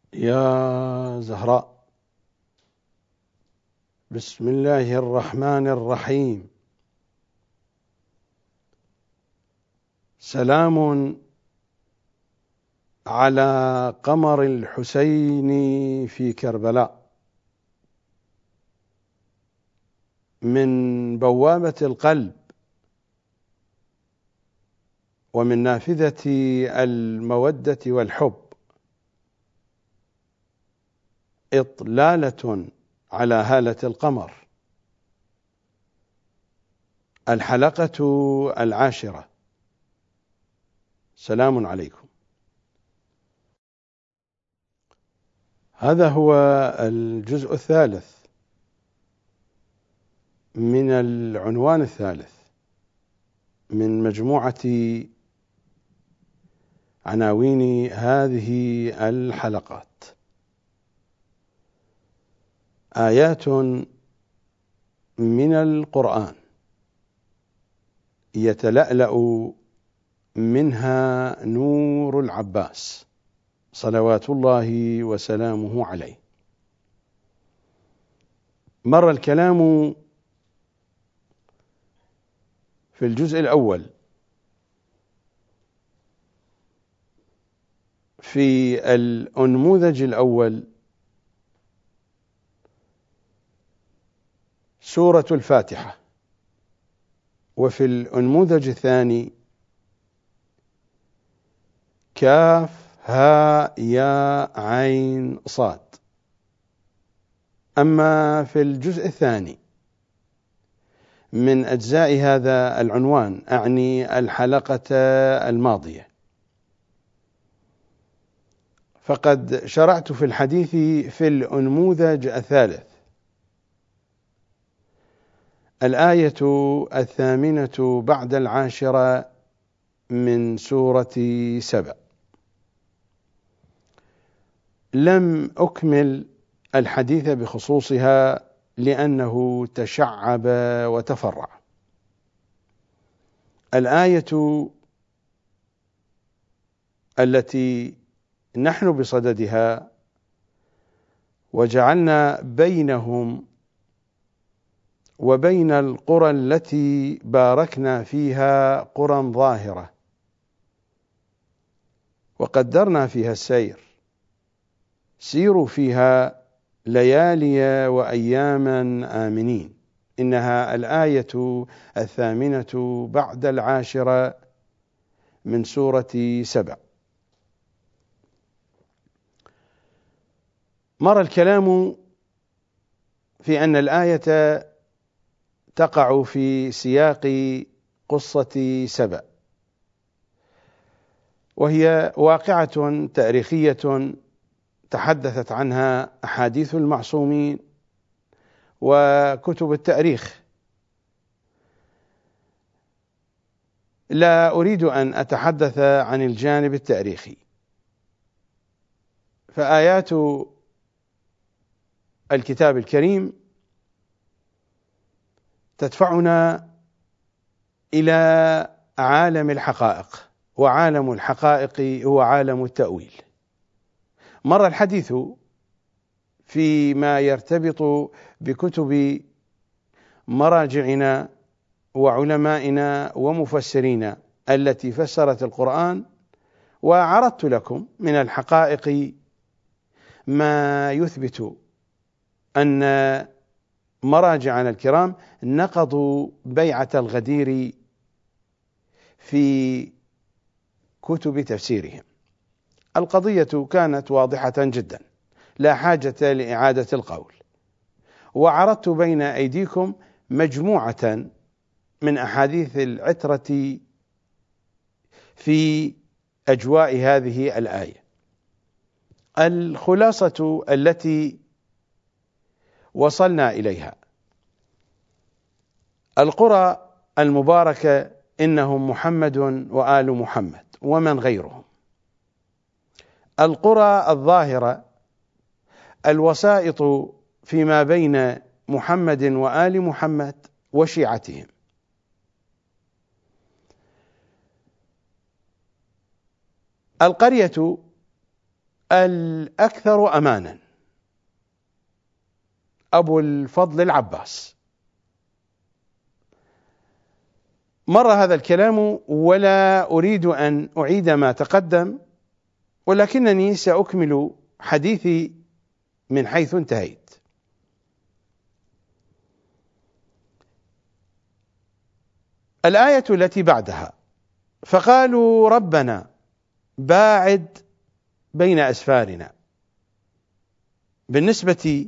يا زهراء، بسم الله الرحمن الرحيم. سلام على قمر الحسين في كربلاء، من بوابة القلب ومن نافذة المودة والحب، إطلالة على هالة القمر. الحلقة 10. سلام عليكم. هذا هو الجزء 3 من العنوان 3 من مجموعة عناوين هذه الحلقات. آيات من القرآن يتلألأ منها نور العباس صلوات الله وسلامه عليه. مر الكلام في الجزء الأول في الأنموذج الأول سورة الفاتحة، وفي الأنموذج الثاني كاف هاء ياء عين صاد. أما في الجزء الثاني من أجزاء هذا العنوان، أعني الحلقة الماضية، فقد شرعت في الحديث في الأنموذج الثالث، الآية 8 بعد 10 من سورة سبأ. لم أكمل الحديث بخصوصها لأنه تشعب وتفرع. الآية التي نحن بصددها وجعلنا بينهم وبين القرى التي باركنا فيها قرى ظاهرة وقدرنا فيها السير، سيروا فيها ليالي وأياما آمنين. إنها الآية 8 بعد 10 من سورة سبأ. مر الكلام في أن الآية تقع في سياق قصة سبأ، وهي واقعة تاريخية تحدثت عنها أحاديث المعصومين وكتب التاريخ. لا أريد أن أتحدث عن الجانب التاريخي، فآيات الكتاب الكريم تدفعنا إلى عالم الحقائق، وعالم الحقائق هو عالم التأويل. مر الحديث فيما يرتبط بكتب مراجعنا وعلمائنا ومفسرين التي فسرت القرآن، وعرضت لكم من الحقائق ما يثبت أن مراجعنا الكرام نقضوا بيعة الغدير في كتب تفسيرهم. القضية كانت واضحة جدا، لا حاجة لإعادة القول، وعرضت بين أيديكم مجموعة من أحاديث العترة في أجواء هذه الآية. الخلاصة التي وصلنا إليها: القرى المباركة إنهم محمد وآل محمد ومن غيرهم. القرى الظاهرة الوسائط فيما بين محمد وآل محمد وشيعتهم. القرية الأكثر أمانا أبو الفضل العباس. مر هذا الكلام ولا أريد أن أعيد ما تقدم، ولكنني سأكمل حديثي من حيث انتهيت. الآية التي بعدها: فقالوا ربنا باعد بين أسفارنا. بالنسبة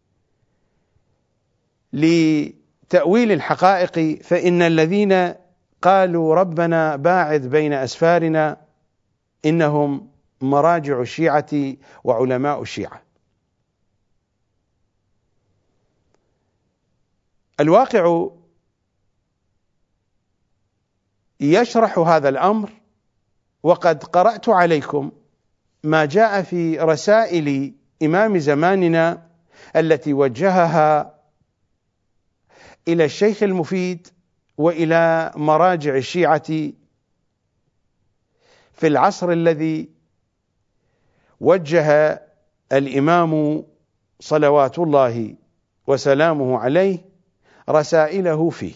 لتأويل الحقائق فإن الذين قالوا ربنا باعد بين أسفارنا إنهم مراجع الشيعة وعلماء الشيعة. الواقع يشرح هذا الأمر، وقد قرأت عليكم ما جاء في رسائل إمام زماننا التي وجهها إلى الشيخ المفيد وإلى مراجع الشيعة في العصر الذي وجه الإمام صلوات الله وسلامه عليه رسائله فيه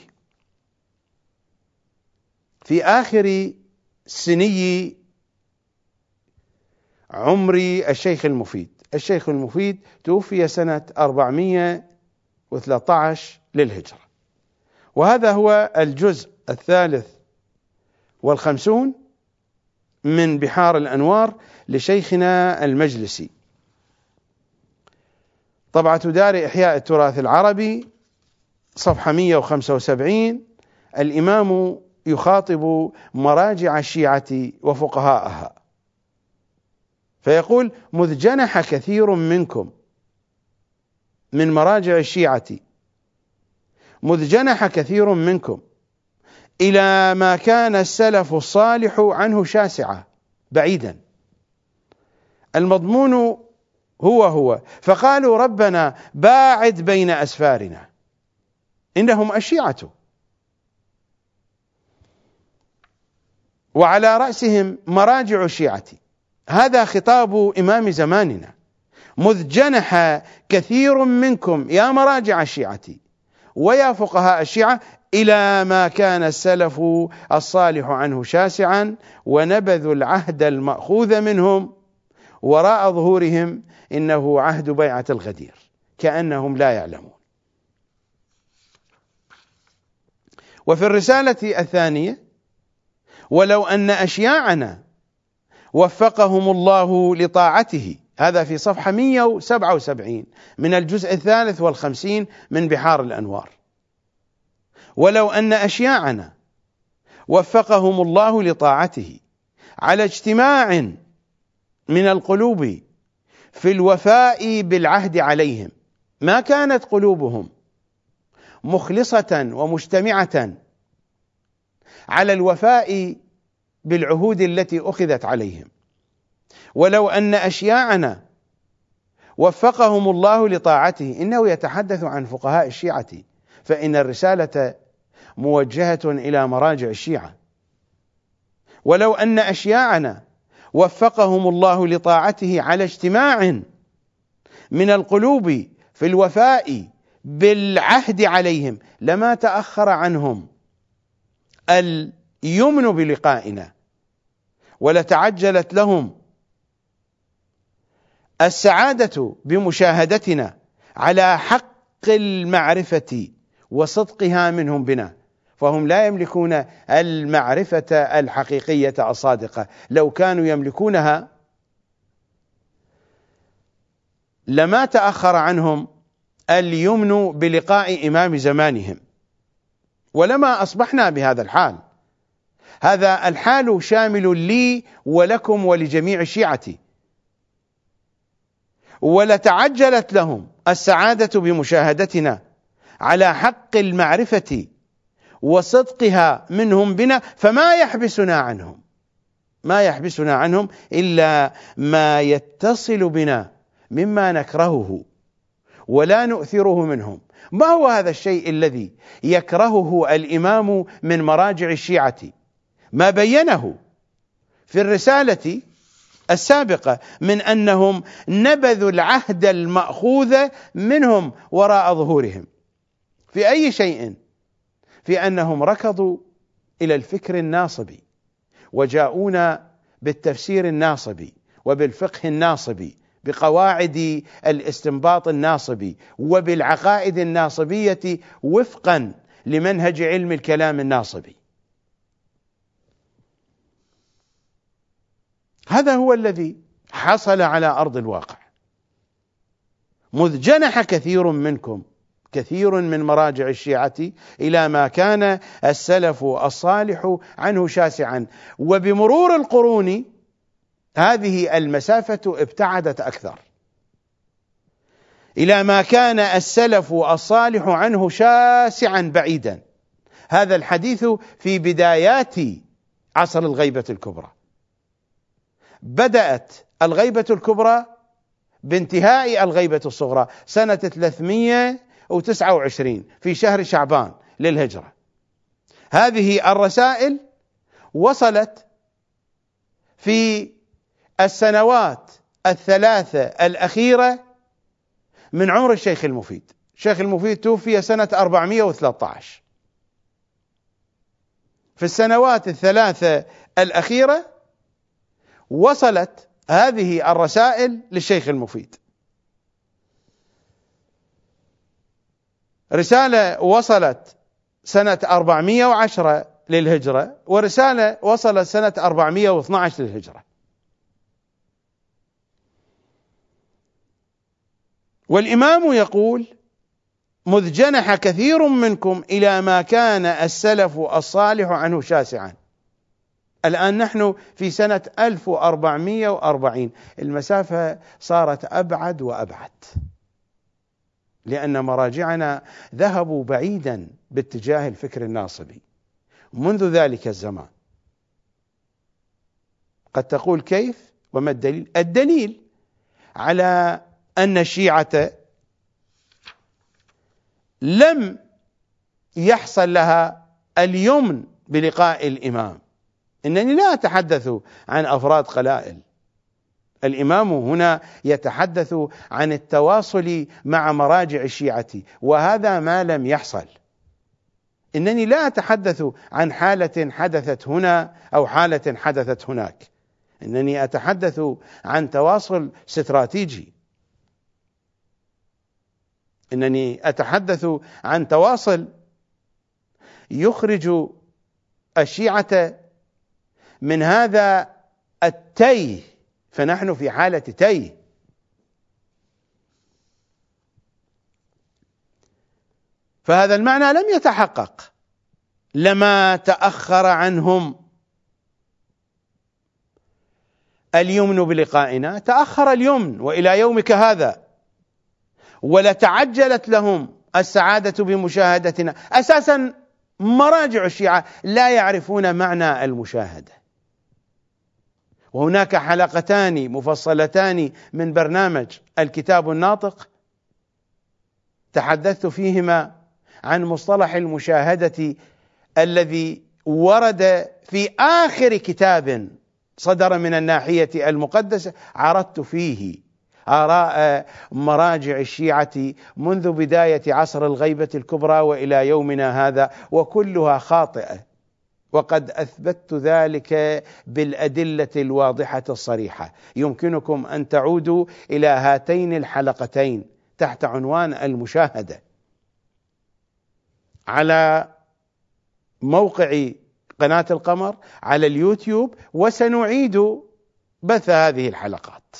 في آخر سني عمر الشيخ المفيد. الشيخ المفيد توفي سنة 413 للهجرة، وهذا هو الجزء 53 من بحار الأنوار لشيخنا المجلسي، طبعة دار إحياء التراث العربي، صفحة 175. الإمام يخاطب مراجع الشيعة وفقهاءها فيقول: مذ جنح كثير منكم من مراجع الشيعة، مذ جنح كثير منكم إلى ما كان السلف الصالح عنه شاسعا بعيدا. المضمون هو فقالوا ربنا باعد بين أسفارنا، إنهم الشيعة، وعلى رأسهم مراجع الشيعة. هذا خطاب إمام زماننا: مذ جنح كثير منكم يا مراجع الشيعة ويا فقهاء الشيعة إلى ما كان السلف الصالح عنه شاسعا، ونبذوا العهد المأخوذ منهم وراء ظهورهم إنه عهد بيعة الغدير، كأنهم لا يعلمون. وفي الرسالة الثانية: ولو أن أشياعنا وفقهم الله لطاعته، هذا في صفحة 177 من الجزء 53 من بحار الأنوار. ولو أن أشياعنا وفقهم الله لطاعته على اجتماع من القلوب في الوفاء بالعهد عليهم، ما كانت قلوبهم مخلصة ومجتمعة على الوفاء بالعهود التي أخذت عليهم. ولو أن أشياعنا وفقهم الله لطاعته، إنه يتحدث عن فقهاء الشيعة، فإن الرسالة موجهة إلى مراجع الشيعة. ولو أن أشياعنا وفقهم الله لطاعته على اجتماع من القلوب في الوفاء بالعهد عليهم، لما تأخر عنهم اليمن بلقائنا، ولتعجلت لهم السعادة بمشاهدتنا على حق المعرفة وصدقها منهم بنا، فهم لا يملكون المعرفة الحقيقية الصادقة. لو كانوا يملكونها لما تأخر عنهم اليمن بلقاء إمام زمانهم، ولما أصبحنا بهذا الحال. هذا الحال شامل لي ولكم ولجميع الشيعة، ولتعجلت لهم السعادة بمشاهدتنا على حق المعرفة وصدقها منهم بنا، فما يحبسنا عنهم إلا ما يتصل بنا مما نكرهه ولا نؤثره منهم. ما هو هذا الشيء الذي يكرهه الإمام من مراجع الشيعة؟ ما بينه في الرسالة السابقة من أنهم نبذوا العهد المأخوذ منهم وراء ظهورهم في أي شيء، في أنهم ركضوا إلى الفكر الناصبي وجاءونا بالتفسير الناصبي وبالفقه الناصبي بقواعد الاستنباط الناصبي وبالعقائد الناصبية وفقا لمنهج علم الكلام الناصبي. هذا هو الذي حصل على أرض الواقع، مذ جنح كثير منكم، كثير من مراجع الشيعة، إلى ما كان السلف الصالح عنه شاسعا، وبمرور القرون هذه المسافة ابتعدت أكثر، إلى ما كان السلف الصالح عنه شاسعا بعيدا. هذا الحديث في بدايات عصر الغيبة الكبرى. بدأت الغيبة الكبرى بانتهاء الغيبة الصغرى سنة 329 في شهر شعبان للهجرة. هذه الرسائل وصلت في السنوات الثلاثة الأخيرة من عمر الشيخ المفيد. الشيخ المفيد توفي سنة 413. في السنوات الثلاثة الأخيرة وصلت هذه الرسائل للشيخ المفيد. رسالة وصلت سنة 410 للهجرة، ورسالة وصلت سنة 412 للهجرة. والإمام يقول: مذ جنح كثير منكم إلى ما كان السلف الصالح عنه شاسعا. الآن نحن في سنة 1440، المسافة صارت أبعد وأبعد، لأن مراجعنا ذهبوا بعيدا باتجاه الفكر الناصبي منذ ذلك الزمان. قد تقول كيف وما الدليل؟ الدليل على أن الشيعة لم يحصل لها اليمن بلقاء الإمام. إنني لا أتحدث عن أفراد قلائل، الإمام هنا يتحدث عن التواصل مع مراجع الشيعة، وهذا ما لم يحصل. إنني لا أتحدث عن حالة حدثت هنا أو حالة حدثت هناك، إنني أتحدث عن تواصل استراتيجي، إنني أتحدث عن تواصل يخرج الشيعة من هذا التيه، فنحن في حالة تيه. فهذا المعنى لم يتحقق لما تأخر عنهم اليمن بلقائنا. تأخر اليمن وإلى يومك هذا، ولتعجلت لهم السعادة بمشاهدتنا. أساسا مراجع الشيعة لا يعرفون معنى المشاهدة، وهناك حلقتان مفصلتان من برنامج الكتاب الناطق تحدثت فيهما عن مصطلح المشاهدة الذي ورد في آخر كتاب صدر من الناحية المقدسة. عرضت فيه آراء مراجع الشيعة منذ بداية عصر الغيبة الكبرى وإلى يومنا هذا، وكلها خاطئة، وقد أثبتت ذلك بالأدلة الواضحة الصريحة. يمكنكم أن تعودوا إلى هاتين الحلقتين تحت عنوان المشاهدة على موقع قناة القمر على اليوتيوب، وسنعيد بث هذه الحلقات.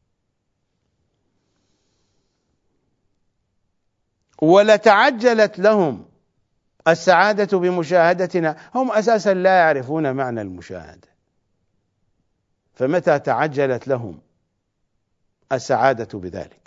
ولتعجلت لهم السعادة بمشاهدتنا، هم أساسا لا يعرفون معنى المشاهدة، فمتى تعجلت لهم السعادة بذلك؟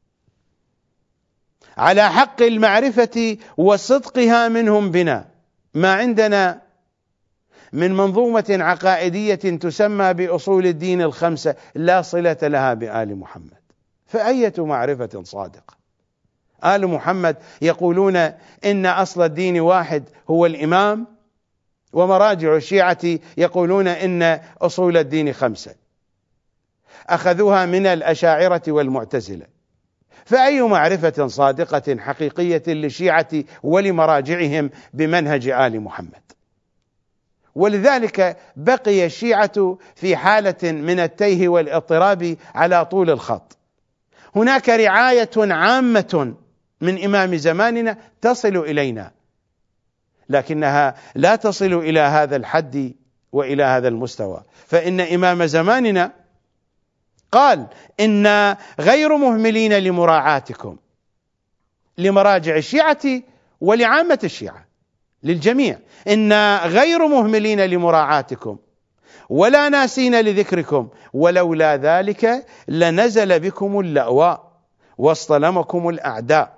على حق المعرفة وصدقها منهم بنا. ما عندنا من منظومة عقائدية تسمى بأصول الدين الخمسة لا صلة لها بآل محمد، فأية معرفة صادقة؟ آل محمد يقولون إن أصل الدين واحد هو الإمام، ومراجع الشيعة يقولون إن أصول الدين خمسة. أخذوها من الأشاعرة والمعتزلة. فأي معرفة صادقة حقيقية للشيعة ولمراجعهم بمنهج آل محمد؟ ولذلك بقي الشيعة في حالة من التيه والاضطراب على طول الخط. هناك رعاية عامة من إمام زماننا تصل إلينا، لكنها لا تصل إلى هذا الحد وإلى هذا المستوى. فإن إمام زماننا قال: إنا غير مهملين لمراعاتكم، لمراجع الشيعة ولعامة الشيعة، للجميع. إنا غير مهملين لمراعاتكم ولا ناسين لذكركم، ولولا ذلك لنزل بكم اللأواء واصطلمكم الأعداء.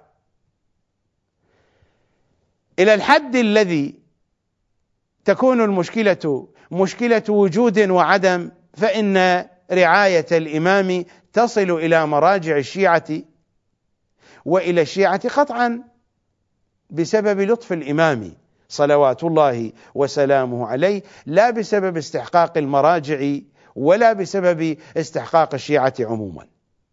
إلى الحد الذي تكون المشكلة مشكلة وجود وعدم، فإن رعاية الإمام تصل إلى مراجع الشيعة وإلى الشيعة قطعا بسبب لطف الإمام صلوات الله وسلامه عليه، لا بسبب استحقاق المراجع ولا بسبب استحقاق الشيعة عموما.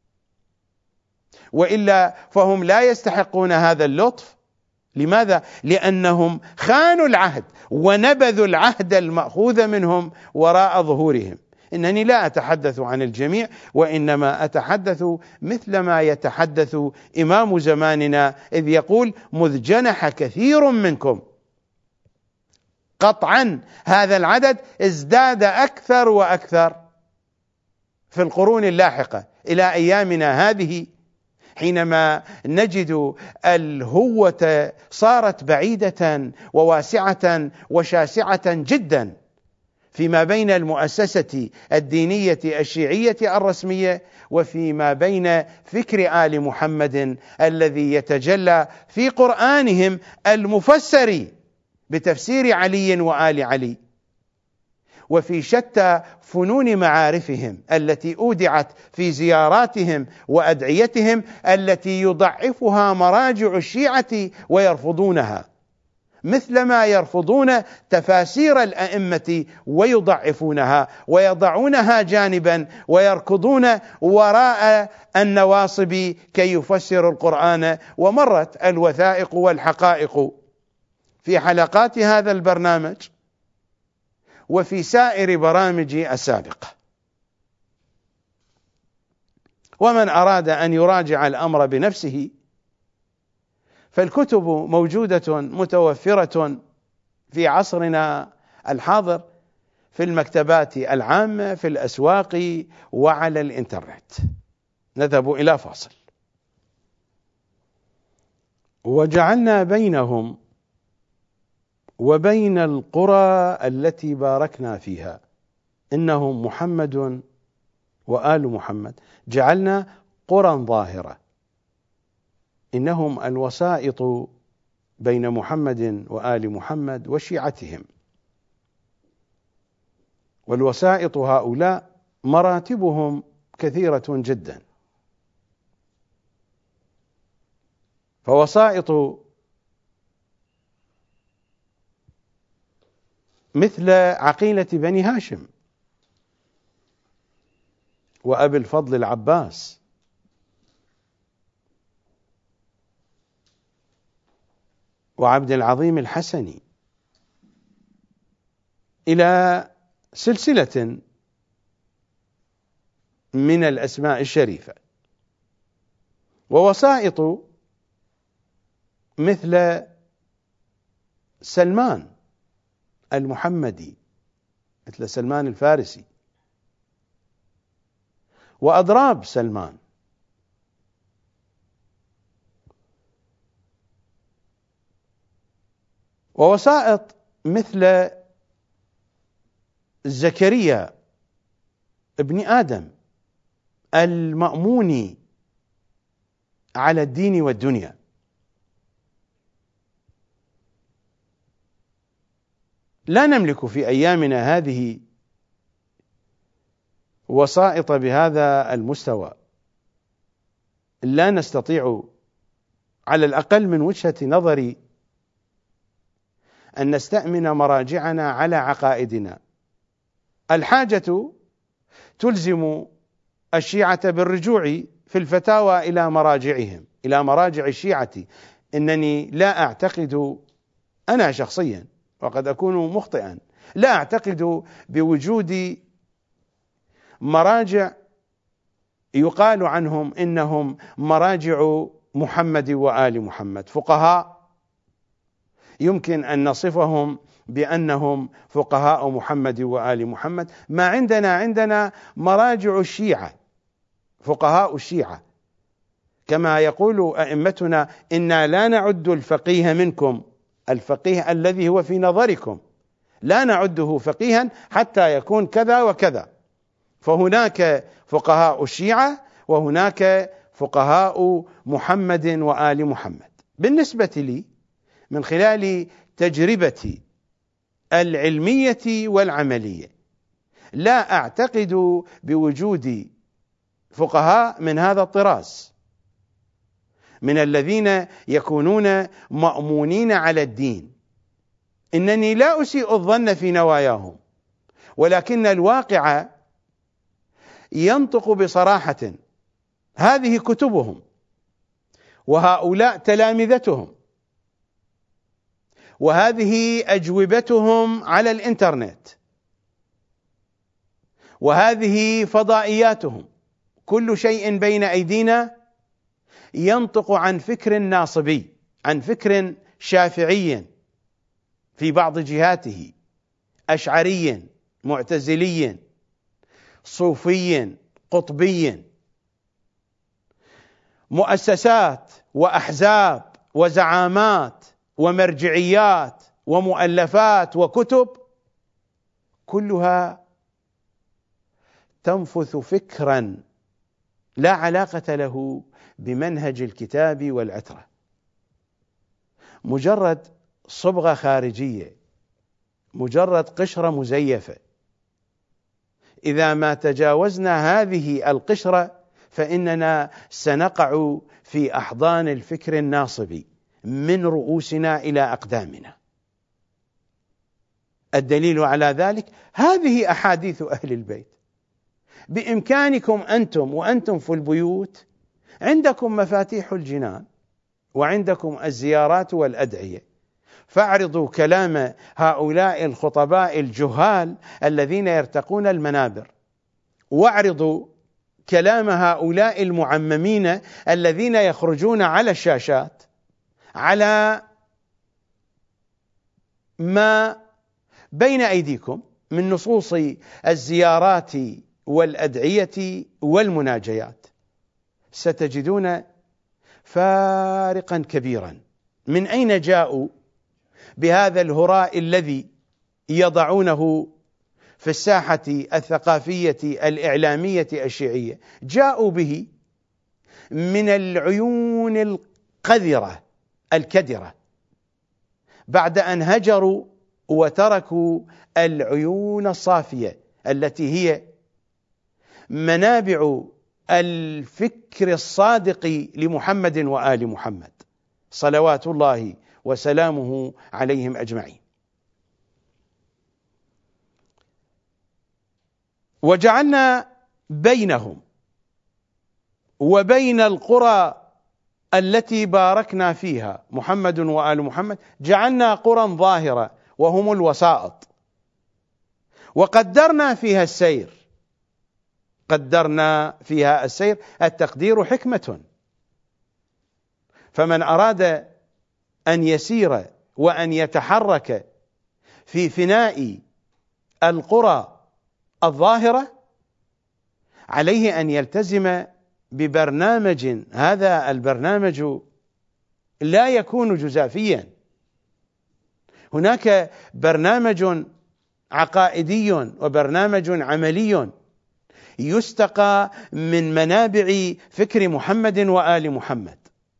وإلا فهم لا يستحقون هذا اللطف. لماذا؟ لأنهم خانوا العهد ونبذوا العهد المأخوذ منهم وراء ظهورهم. إنني لا أتحدث عن الجميع، وإنما أتحدث مثل ما يتحدث إمام زماننا، إذ يقول: مذ جنح كثير منكم. قطعا هذا العدد ازداد أكثر وأكثر في القرون اللاحقة إلى أيامنا هذه، حينما نجد الهوة صارت بعيدة وواسعة وشاسعة جدا فيما بين المؤسسة الدينية الشيعية الرسمية وفيما بين فكر آل محمد الذي يتجلى في قرآنهم المفسر بتفسير علي وآل علي، وفي شتى فنون معارفهم التي أودعت في زياراتهم وأدعيتهم التي يضعفها مراجع الشيعة ويرفضونها، مثلما يرفضون تفاسير الأئمة ويضعفونها ويضعونها جانبا ويركضون وراء النواصب كي يفسروا القرآن. ومرت الوثائق والحقائق في حلقات هذا البرنامج وفي سائر برامجي السابقة. ومن أراد أن يراجع الأمر بنفسه فالكتب موجودة متوفرة في عصرنا الحاضر في المكتبات العامة، في الأسواق، وعلى الإنترنت. نذهب إلى فاصل. وجعلنا بينهم وبين القرى التي باركنا فيها إنهم محمد وآل محمد، جعلنا قرى ظاهرة، إنهم الوسائط بين محمد وآل محمد وشيعتهم. والوسائط هؤلاء مراتبهم كثيرة جدا، فوسائط مثل عقيلة بني هاشم وأبي الفضل العباس وعبد العظيم الحسني، إلى سلسلة من الأسماء الشريفة. ووسائط مثل سلمان المحمدي، مثل سلمان الفارسي، وأضراب سلمان، ووسائط مثل زكريا ابن آدم المأموني على الدين والدنيا. لا نملك في أيامنا هذه وسائط بهذا المستوى، لا نستطيع على الأقل من وجهة نظري أن نستأمن مراجعنا على عقائدنا. الحاجة تلزم الشيعة بالرجوع في الفتاوى إلى مراجعهم، إلى مراجع الشيعة. إنني لا أعتقد أنا شخصيا، وقد أكون مخطئا، لا أعتقد بوجود مراجع يقال عنهم إنهم مراجع محمد وآل محمد، فقهاء يمكن أن نصفهم بأنهم فقهاء محمد وآل محمد. ما عندنا مراجع الشيعة، فقهاء الشيعة، كما يقول أئمتنا: إنا لا نعد الفقيه منكم، الفقيه الذي هو في نظركم لا نعده فقيها حتى يكون كذا وكذا. فهناك فقهاء الشيعة وهناك فقهاء محمد وآل محمد. بالنسبة لي من خلال تجربتي العلمية والعملية لا أعتقد بوجود فقهاء من هذا الطراز، من الذين يكونون مأمونين على الدين. إنني لا أسيء الظن في نواياهم، ولكن الواقع ينطق بصراحة. هذه كتبهم، وهؤلاء تلامذتهم، وهذه أجوبتهم على الإنترنت، وهذه فضائياتهم. كل شيء بين أيدينا ينطق عن فكر ناصبي، عن فكر شافعي في بعض جهاته، أشعري، معتزلي، صوفي، قطبي، مؤسسات وأحزاب وزعامات ومرجعيات ومؤلفات وكتب، كلها تنفث فكرا لا علاقة له بمنهج الكتاب والعترة، مجرد صبغة خارجية، مجرد قشرة مزيفة. إذا ما تجاوزنا هذه القشرة فإننا سنقع في أحضان الفكر الناصبي من رؤوسنا إلى أقدامنا. الدليل على ذلك هذه أحاديث أهل البيت. بإمكانكم أنتم وأنتم في البيوت، عندكم مفاتيح الجنان وعندكم الزيارات والأدعية، فاعرضوا كلام هؤلاء الخطباء الجهال الذين يرتقون المنابر، واعرضوا كلام هؤلاء المعممين الذين يخرجون على الشاشات على ما بين أيديكم من نصوص الزيارات والأدعية والمناجيات. ستجدون فارقا كبيرا. من أين جاءوا بهذا الهراء الذي يضعونه في الساحة الثقافية الإعلامية الشيعية؟ جاءوا به من العيون القذرة الكدرة، بعد أن هجروا وتركوا العيون الصافية التي هي منابع الفكر الصادق لمحمد وآل محمد صلوات الله وسلامه عليهم أجمعين. وجعلنا بينهم وبين القرى التي باركنا فيها محمد وآل محمد جعلنا قرى ظاهرة وهم الوسائط، وقدرنا فيها السير. قدرنا فيها السير، التقدير حكمة، فمن أراد أن يسير وأن يتحرك في فناء القرى الظاهرة عليه أن يلتزم ببرنامج. هذا البرنامج لا يكون جزافيا، هناك برنامج عقائدي وبرنامج عملي يستقى من منابع فكر محمد وآل محمد.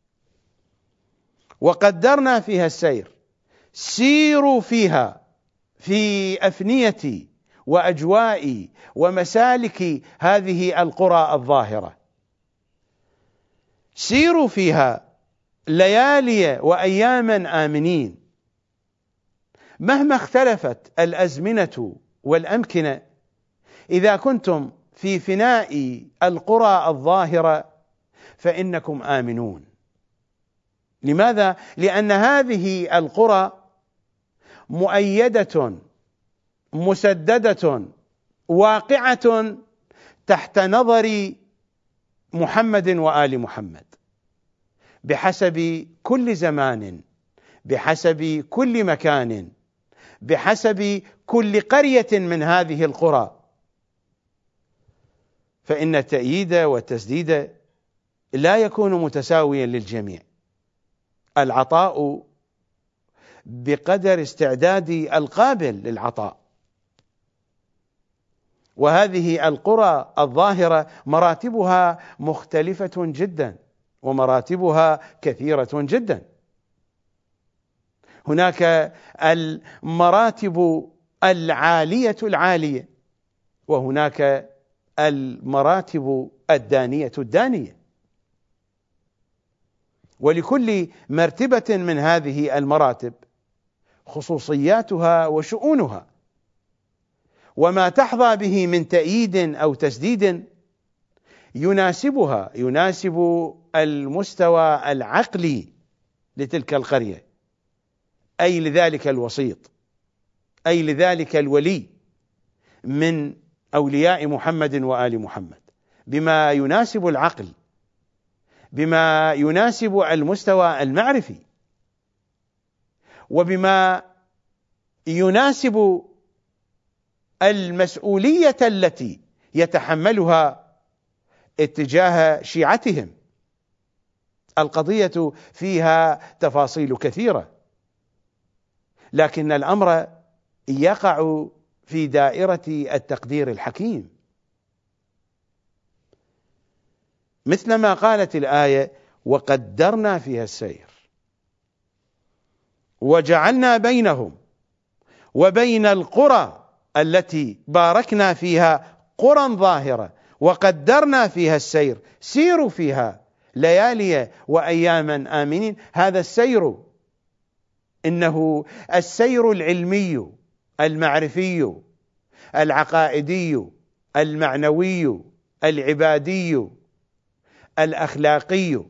وقدرنا فيها السير، سيروا فيها في أفنية وأجواء ومسالك هذه القرى الظاهرة، سيروا فيها ليالي وأياما آمنين. مهما اختلفت الأزمنة والأمكنة، إذا كنتم في فناء القرى الظاهرة فإنكم آمنون. لماذا؟ لأن هذه القرى مؤيدة مسددة واقعة تحت نظر محمد وآل محمد، بحسب كل زمان، بحسب كل مكان، بحسب كل قرية من هذه القرى. فإن التأييد والتسديد لا يكون متساويا للجميع، العطاء بقدر استعداد القابل للعطاء. وهذه القرى الظاهرة مراتبها مختلفة جدا، ومراتبها كثيرة جدا. هناك المراتب العالية العالية، وهناك المراتب الدانية الدانية، ولكل مرتبة من هذه المراتب خصوصياتها وشؤونها، وما تحظى به من تأييد أو تسديد يناسبها، يناسب المستوى العقلي لتلك القرية، أي لذلك الوسيط، أي لذلك الولي من أولياء محمد وآل محمد، بما يناسب العقل، بما يناسب المستوى المعرفي، وبما يناسب المسؤولية التي يتحملها اتجاه شيعتهم. القضية فيها تفاصيل كثيرة، لكن الأمر يقع في دائرة التقدير الحكيم، مثلما قالت الآية: وقدرنا فيها السير وجعلنا بينهم وبين القرى التي باركنا فيها قرى ظاهرة وقدرنا فيها السير، سيروا فيها ليالي وأياما آمنين. هذا السير إنه السير العلمي المعرفي العقائدي المعنوي العبادي الأخلاقي،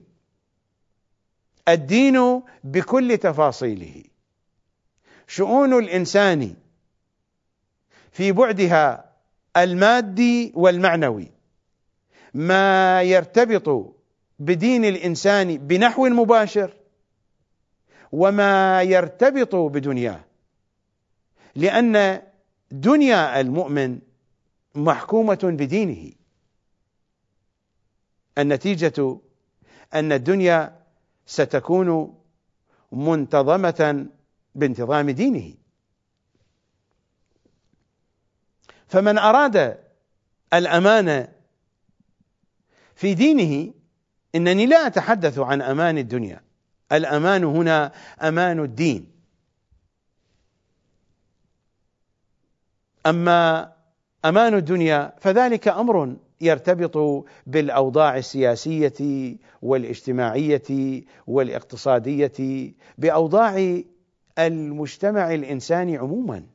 الدين بكل تفاصيله، شؤون الإنسان في بعدها المادي والمعنوي، ما يرتبط بدين الإنسان بنحو مباشر وما يرتبط بدنياه، لأن دنيا المؤمن محكومة بدينه. النتيجة أن الدنيا ستكون منتظمة بانتظام دينه. فمن أراد الأمان في دينه، إنني لا أتحدث عن أمان الدنيا، الأمان هنا أمان الدين. أما أمان الدنيا فذلك أمر يرتبط بالأوضاع السياسية والاجتماعية والاقتصادية، بأوضاع المجتمع الإنساني عموما،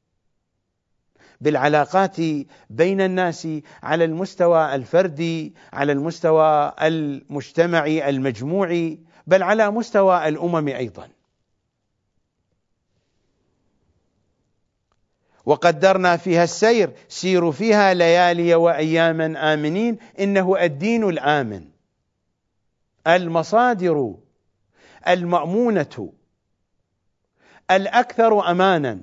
بالعلاقات بين الناس على المستوى الفردي، على المستوى المجتمعي المجموعي، بل على مستوى الأمم أيضا. وقدرنا فيها السير، سيروا فيها ليالي وأياما آمنين. إنه الدين الآمن، المصادر المأمونة الأكثر أمانا،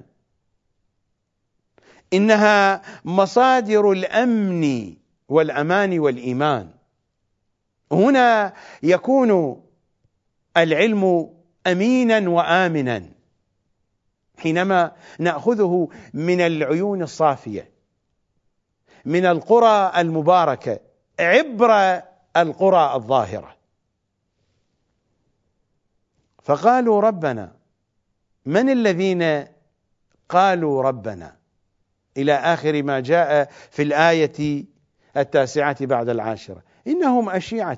إنها مصادر الأمن والأمان والإيمان. هنا يكون العلم أمينا وآمنا حينما نأخذه من العيون الصافية، من القرى المباركة، عبر القرى الظاهرة. فقالوا ربنا، من الذين قالوا ربنا؟ إلى آخر ما جاء في الآية 9 بعد 10. إنهم الشيعة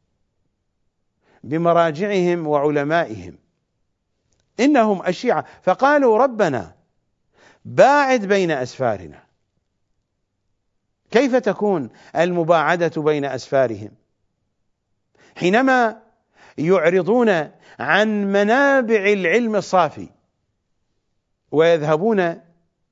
بمراجعهم وعلمائهم، إنهم الشيعة. فقالوا ربنا باعد بين أسفارنا، كيف تكون المباعدة بين أسفارهم حينما يعرضون عن منابع العلم الصافي ويذهبون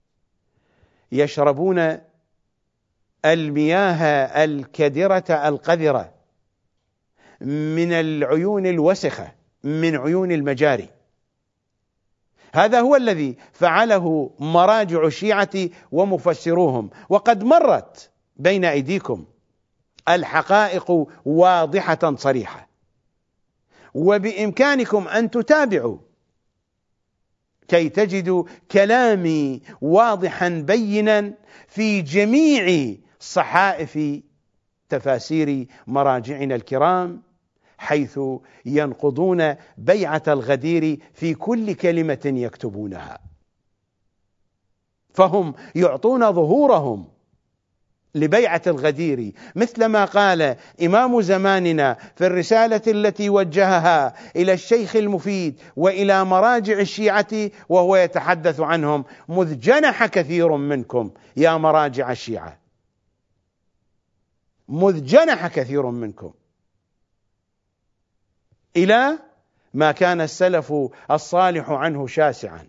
يشربون المياه الكدرة القذرة من العيون الوسخة من عيون المجاري؟ هذا هو الذي فعله مراجع الشيعة ومفسروهم، وقد مرت بين أيديكم الحقائق واضحة صريحة، وبإمكانكم أن تتابعوا كي تجدوا كلامي واضحا بينا في جميع صحائف تفاسير مراجعنا الكرام، حيث ينقضون بيعة الغدير في كل كلمة يكتبونها، فهم يعطون ظهورهم لبيعة الغدير، مثلما قال إمام زماننا في الرسالة التي وجهها إلى الشيخ المفيد وإلى مراجع الشيعة وهو يتحدث عنهم: مذ جنح كثير منكم يا مراجع الشيعة، مذ جنح كثير منكم، إلى ما كان السلف الصالح عنه شاسعا.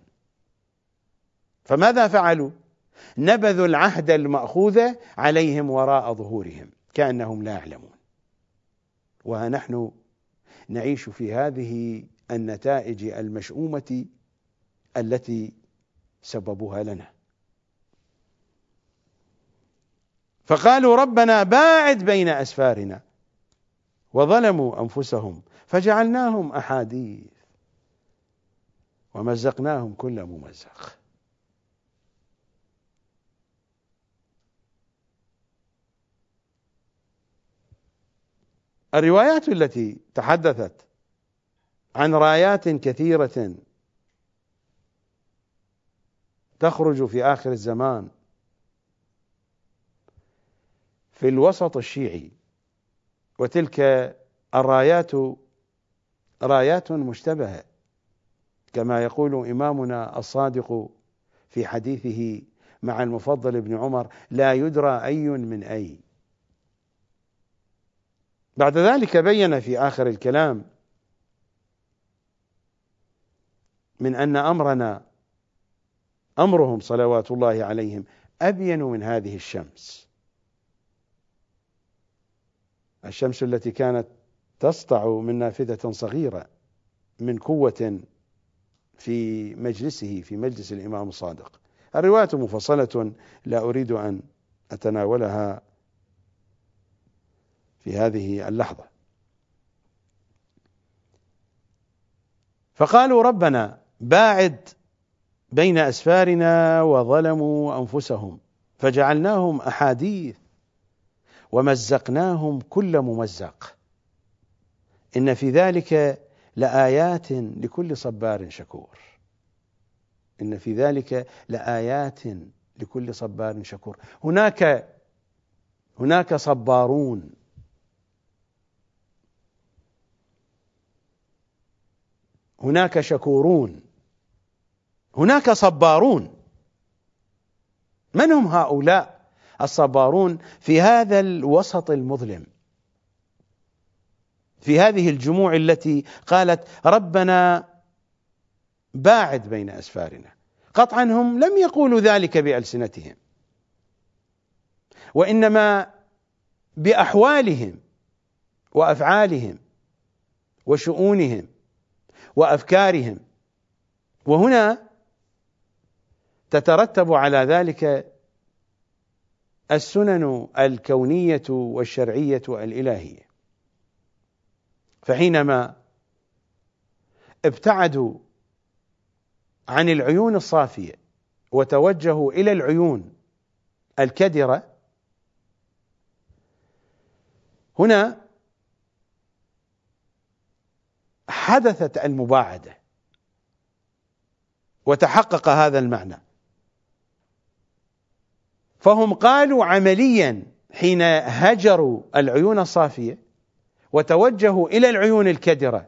فماذا فعلوا؟ نبذوا العهد المأخوذ عليهم وراء ظهورهم كأنهم لا يعلمون، ونحن نعيش في هذه النتائج المشؤومة التي سببوها لنا. فقالوا ربنا باعد بين أسفارنا، وظلموا أنفسهم فجعلناهم أحاديث ومزقناهم كل ممزق. الروايات التي تحدثت عن رايات كثيرة تخرج في آخر الزمان في الوسط الشيعي، وتلك الرايات رايات مشتبهة، كما يقول إمامنا الصادق في حديثه مع المفضل بن عمر: لا يدرى أي من أي. بعد ذلك بين في آخر الكلام من أن أمرنا أمرهم صلوات الله عليهم أبين من هذه الشمس التي كانت تسطع من نافذة صغيرة من قوة في مجلسه، في مجلس الإمام الصادق. الرواية مفصلة لا أريد أن أتناولها في هذه اللحظة. فقالوا ربنا باعد بين أسفارنا وظلموا أنفسهم فجعلناهم أحاديث ومزقناهم كل ممزق، إن في ذلك لآيات لكل صبار شكور. إن في ذلك لآيات لكل صبار شكور. هناك صبارون، هناك شكورون، هناك صبارون. من هم هؤلاء الصبارون في هذا الوسط المظلم، في هذه الجموع التي قالت ربنا باعد بين أسفارنا؟ قطعا هم لم يقولوا ذلك بألسنتهم، وإنما بأحوالهم وأفعالهم وشؤونهم وأفكارهم. وهنا تترتب على ذلك السنن الكونية والشرعية الإلهية. فحينما ابتعدوا عن العيون الصافية وتوجهوا إلى العيون الكدرة، هنا حدثت المباعدة وتحقق هذا المعنى. فهم قالوا عمليا حين هجروا العيون الصافية وتوجهوا إلى العيون الكدرة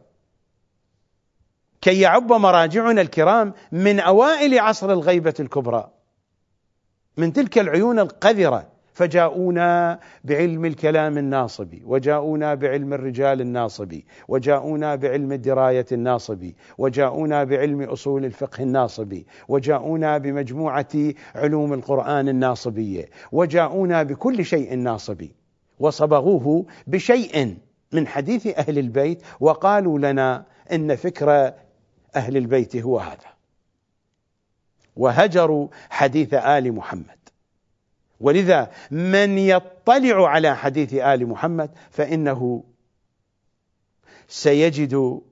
كي يعب مراجعنا الكرام من أوائل عصر الغيبة الكبرى من تلك العيون القذرة فجاءونا بعلم الكلام الناصبي، وجاءونا بعلم الرجال الناصبي، وجاءونا بعلم الدراية الناصبي، وجاءونا بعلم أصول الفقه الناصبي، وجاءونا بمجموعة علوم القرآن الناصبية، وجاءونا بكل شيء ناصبي، وصبغوه بشيء من حديث أهل البيت، وقالوا لنا إن فكر أهل البيت هو هذا، وهجروا حديث آل محمد. ولذا من يطلع على حديث آل محمد فإنه سيجد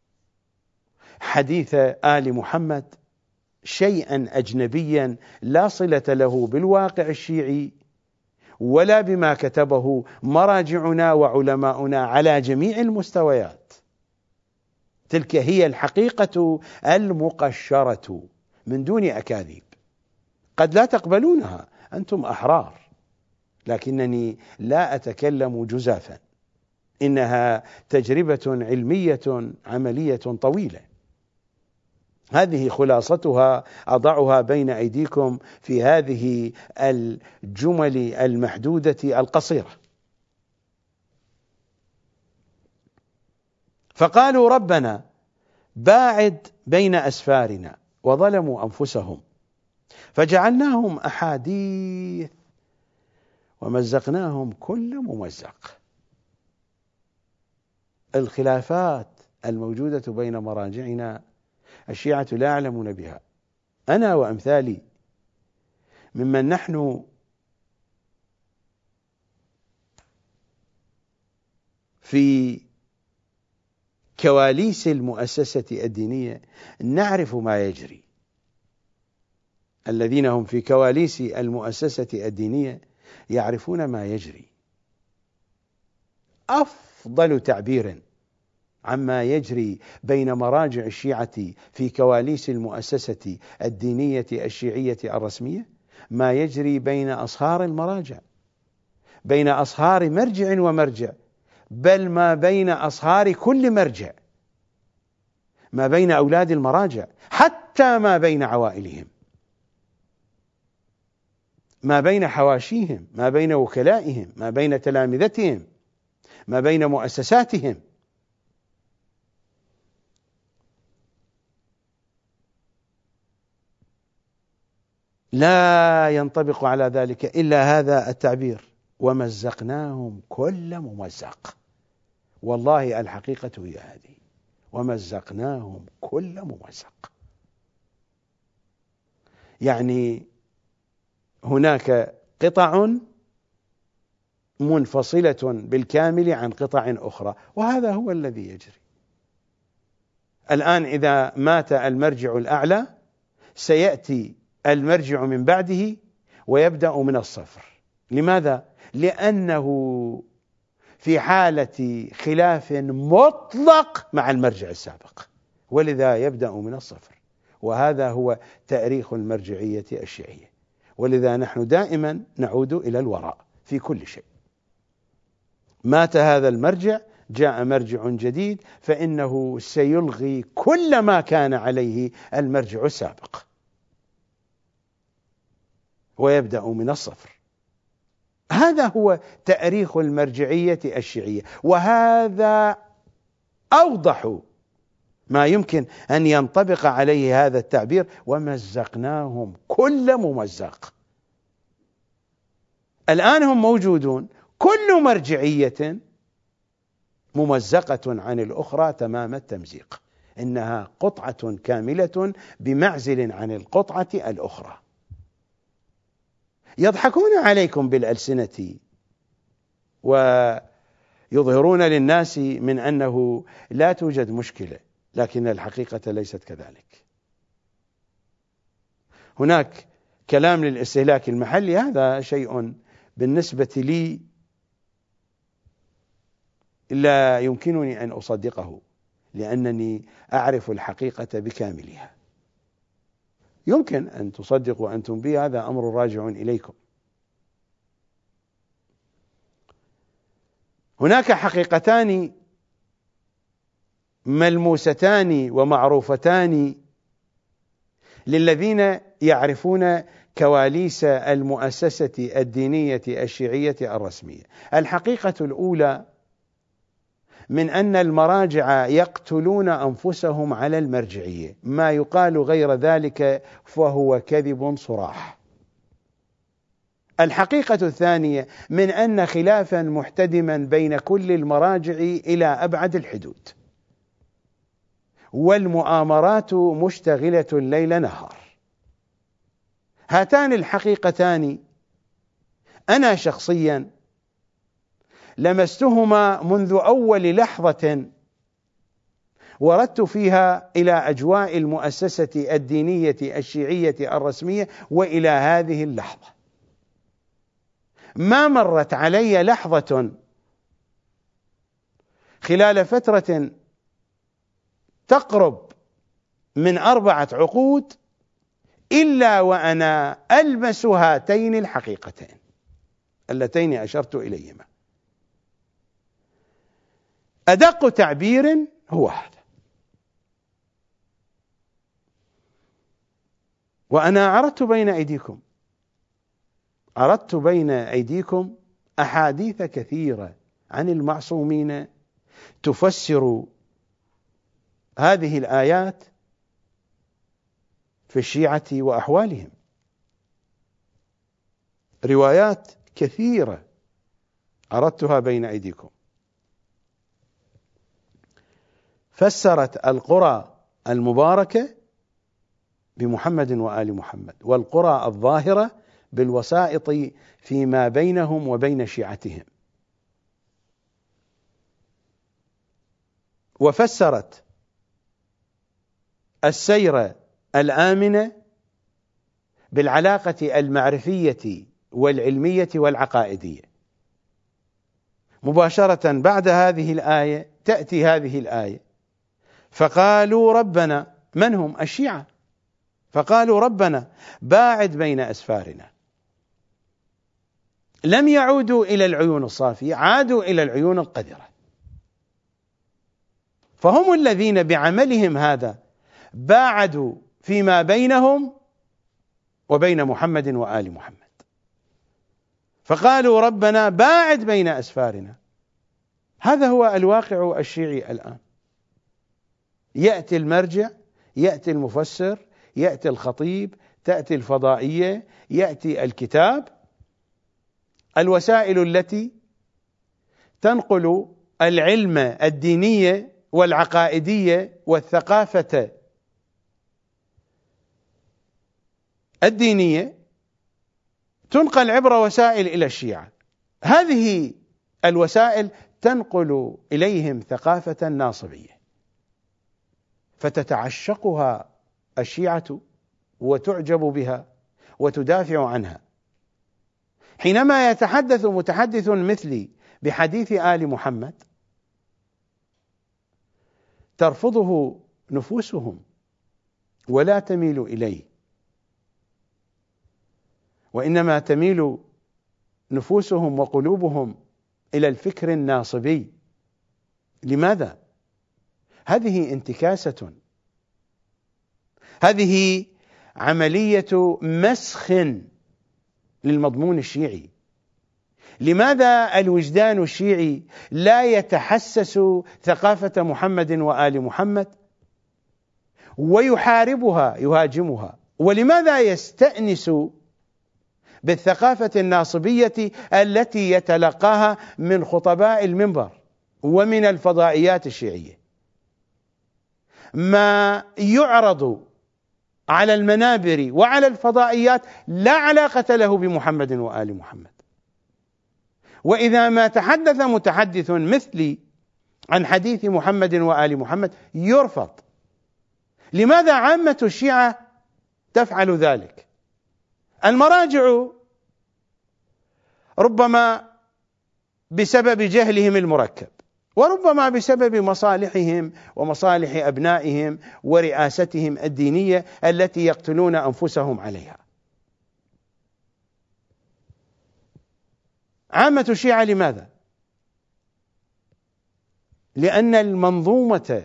حديث آل محمد شيئا أجنبيا لا صلة له بالواقع الشيعي ولا بما كتبه مراجعنا وعلماؤنا على جميع المستويات. تلك هي الحقيقة المقشرة من دون أكاذيب. قد لا تقبلونها، أنتم أحرار، لكنني لا أتكلم جزافا، إنها تجربة علمية عملية طويلة. هذه خلاصتها أضعها بين أيديكم في هذه الجمل المحدودة القصيرة. فقالوا ربنا باعد بين أسفارنا، وظلموا أنفسهم فجعلناهم أحاديث ومزقناهم كل ممزق. الخلافات الموجودة بين مراجعنا الشيعة لا يعلمون بها. أنا وأمثالي ممن نحن في كواليس المؤسسة الدينية نعرف ما يجري. الذين هم في كواليس المؤسسة الدينية يعرفون ما يجري. أفضل تعبير عما يجري بين مراجع الشيعة في كواليس المؤسسة الدينية الشيعية الرسمية ما يجري بين أصهار المراجع، بين أصهار مرجع ومرجع، بل ما بين أصهار كل مرجع، ما بين أولاد المراجع، حتى ما بين عوائلهم، ما بين حواشيهم، ما بين وكلائهم، ما بين تلامذتهم، ما بين مؤسساتهم. لا ينطبق على ذلك إلا هذا التعبير: ومزقناهم كل ممزق. والله الحقيقة هي هذه: ومزقناهم كل ممزق. يعني هناك قطع منفصلة بالكامل عن قطع أخرى، وهذا هو الذي يجري الآن. إذا مات المرجع الأعلى سيأتي المرجع من بعده ويبدأ من الصفر. لماذا؟ لأنه في حالة خلاف مطلق مع المرجع السابق، ولذا يبدأ من الصفر. وهذا هو تاريخ المرجعية الشيعية، ولذا نحن دائما نعود إلى الوراء في كل شيء. مات هذا المرجع، جاء مرجع جديد، فإنه سيلغي كل ما كان عليه المرجع السابق ويبدأ من الصفر. هذا هو تاريخ المرجعية الشيعية، وهذا أوضح ما يمكن أن ينطبق عليه هذا التعبير: ومزقناهم كل ممزق. الآن هم موجودون، كل مرجعية ممزقة عن الأخرى تمام التمزيق، إنها قطعة كاملة بمعزل عن القطعة الأخرى. يضحكون عليكم بالألسنة ويظهرون للناس من أنه لا توجد مشكلة، لكن الحقيقة ليست كذلك. هناك كلام للاستهلاك المحلي، هذا شيء بالنسبة لي لا يمكنني أن أصدقه، لأنني أعرف الحقيقة بكاملها. يمكن أن تصدقوا أنتم بي، هذا أمر راجع إليكم. هناك حقيقتان ملموستان ومعروفتان للذين يعرفون كواليس المؤسسة الدينية الشيعية الرسمية. الحقيقة الأولى من أن المراجع يقتلون أنفسهم على المرجعية، ما يقال غير ذلك فهو كذب صراح. الحقيقة الثانية من أن خلافا محتدما بين كل المراجع إلى أبعد الحدود، والمؤامرات مشتغلة ليل نهار. هاتان الحقيقتان أنا شخصيا لمستهما منذ أول لحظة وردت فيها إلى أجواء المؤسسة الدينية الشيعية الرسمية، وإلى هذه اللحظة ما مرت علي لحظة خلال فترة تقرب من 4 عقود إلا وأنا ألمس هاتين الحقيقتين اللتين أشرت إليهما. أدق تعبير هو هذا. وأنا عرضت بين أيديكم أحاديث كثيرة عن المعصومين تفسر هذه الآيات في الشيعة وأحوالهم، روايات كثيرة عرضتها بين أيديكم، فسرت القرى المباركة بمحمد وآل محمد، والقرى الظاهرة بالوسائط فيما بينهم وبين شيعتهم، وفسرت السير الآمنة بالعلاقة المعرفية والعلمية والعقائدية. مباشرة بعد هذه الآية تأتي هذه الآية: فقالوا ربنا، من هم؟ الشيعة، فقالوا ربنا باعد بين أسفارنا. لم يعودوا إلى العيون الصافية، عادوا إلى العيون القذرة. فهم الذين بعملهم هذا باعدوا فيما بينهم وبين محمد وآل محمد. فقالوا ربنا باعد بين أسفارنا. هذا هو الواقع الشيعي الآن. يأتي المرجع، يأتي المفسر، يأتي الخطيب، تأتي الفضائية، يأتي الكتاب، الوسائل التي تنقل العلم الدينية والعقائدية والثقافة الدينية تنقل عبر وسائل إلى الشيعة. هذه الوسائل تنقل إليهم ثقافة ناصبية، فتتعشقها الشيعة وتعجب بها وتدافع عنها. حينما يتحدث متحدث مثلي بحديث آل محمد ترفضه نفوسهم ولا تميل إليه، وإنما تميل نفوسهم وقلوبهم إلى الفكر الناصبي. لماذا؟ هذه انتكاسة، هذه عملية مسخ للمضمون الشيعي. لماذا الوجدان الشيعي لا يتحسس ثقافة محمد وآل محمد ويحاربها يهاجمها؟ ولماذا يستأنس بالثقافة الناصبية التي يتلقاها من خطباء المنبر ومن الفضائيات الشيعية؟ ما يعرض على المنابر وعلى الفضائيات لا علاقة له بمحمد وآل محمد. وإذا ما تحدث متحدث مثلي عن حديث محمد وآل محمد يرفض. لماذا عامة الشيعة تفعل ذلك؟ المراجع ربما بسبب جهلهم المركب، وربما بسبب مصالحهم ومصالح أبنائهم ورئاستهم الدينية التي يقتلون أنفسهم عليها. عامة الشيعة لماذا؟ لأن المنظومة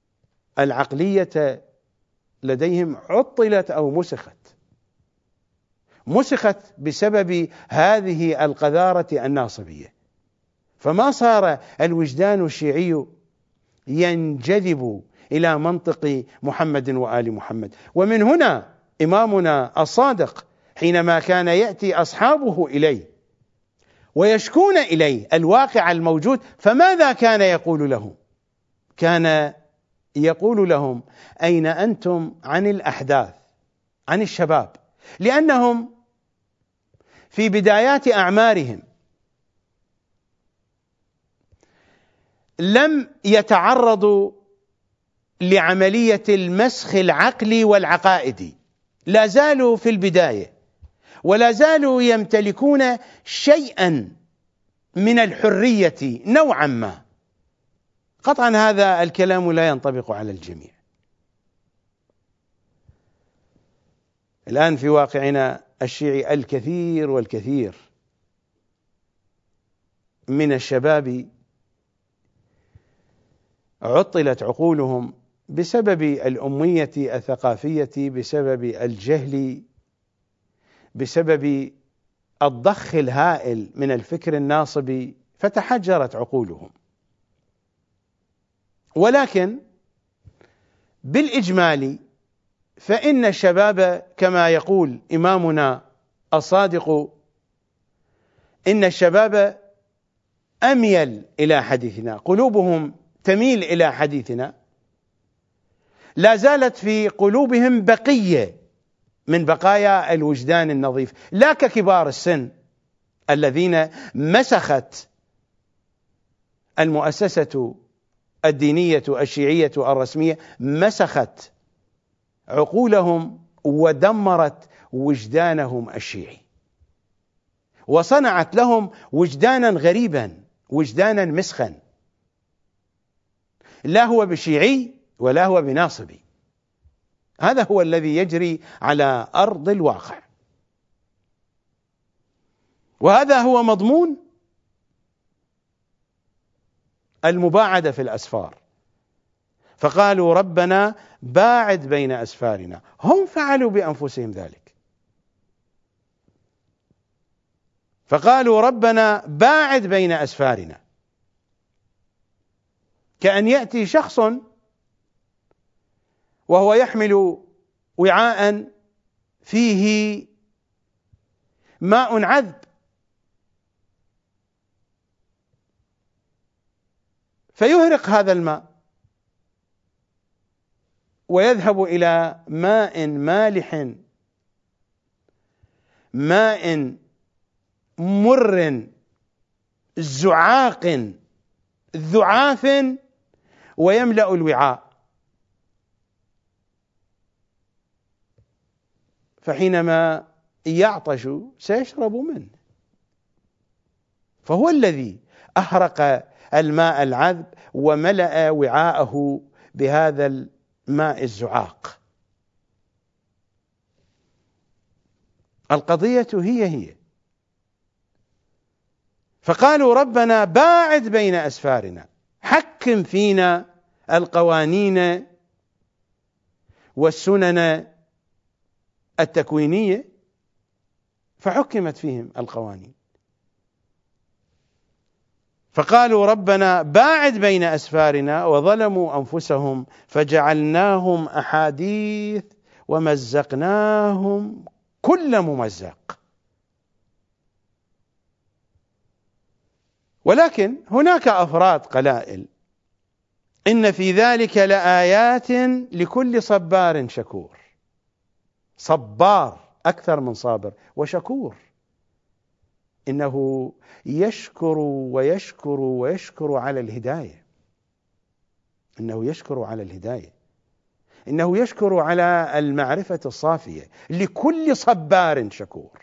العقلية لديهم عطلت أو مسخت. مسخت بسبب هذه القذارة الناصبية، فما صار الوجدان الشيعي ينجذب إلى منطق محمد وآل محمد. ومن هنا إمامنا الصادق حينما كان يأتي أصحابه إليه ويشكون إليه الواقع الموجود، فماذا كان يقول لهم؟ كان يقول لهم: أين أنتم عن الأحداث، عن الشباب؟ لأنهم في بدايات أعمارهم لم يتعرضوا لعملية المسخ العقلي والعقائدي، لا زالوا في البداية، ولا زالوا يمتلكون شيئا من الحرية نوعا ما. قطعا هذا الكلام لا ينطبق على الجميع. الآن في واقعنا الشيعي الكثير والكثير من الشباب عطلت عقولهم بسبب الأمية الثقافية، بسبب الجهل، بسبب الضخ الهائل من الفكر الناصبي، فتحجرت عقولهم. ولكن بالإجمال فإن الشباب كما يقول إمامنا الصادق: إن الشباب أميل إلى حديثنا، قلوبهم تميل إلى حديثنا، لا زالت في قلوبهم بقية من بقايا الوجدان النظيف، لا ككبار السن الذين مسخت المؤسسة الدينية الشيعية الرسمية، مسخت عقولهم ودمرت وجدانهم الشيعي، وصنعت لهم وجدانا غريبا، وجدانا مسخا، لا هو بشيعي ولا هو بناصبي. هذا هو الذي يجري على أرض الواقع، وهذا هو مضمون المباعدة في الأسفار. فقالوا: ربنا باعد بين أسفارنا. هم فعلوا بأنفسهم ذلك، فقالوا: ربنا باعد بين أسفارنا، كأن يأتي شخص وهو يحمل وعاء فيه ماء عذب، فيهرق هذا الماء ويذهب إلى ماء مالح، ماء مر زعاق ذعاف، ويملأ الوعاء. فحينما يعطش سيشرب منه، فهو الذي أهرق الماء العذب وملأ وعاءه بهذا الماء الزعاق. القضية هي. فقالوا: ربنا باعد بين أسفارنا، حكم فينا القوانين والسنن التكوينية، فحكمت فيهم القوانين. فقالوا: ربنا باعد بين أسفارنا، وظلموا أنفسهم فجعلناهم أحاديث ومزقناهم كل ممزق. ولكن هناك أفراد قلائل: إن في ذلك لآيات لكل صبار شكور. صبار أكثر من صابر، وشكور، إنه يشكر ويشكر ويشكر على الهداية، إنه يشكر على الهداية، إنه يشكر على المعرفة الصافية. لكل صبار شكور.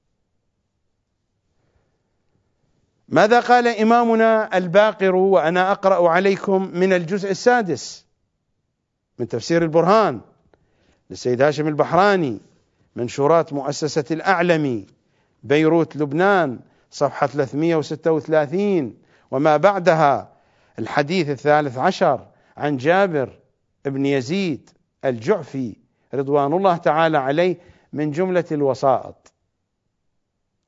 ماذا قال إمامنا الباقر وأنا أقرأ عليكم من الجزء السادس من تفسير البرهان للسيد هاشم البحراني، منشورات مؤسسة الأعلمي، بيروت لبنان، صفحة 336 وما بعدها، الحديث 13 عن جابر بن يزيد الجعفي رضوان الله تعالى عليه، من جملة الوسائط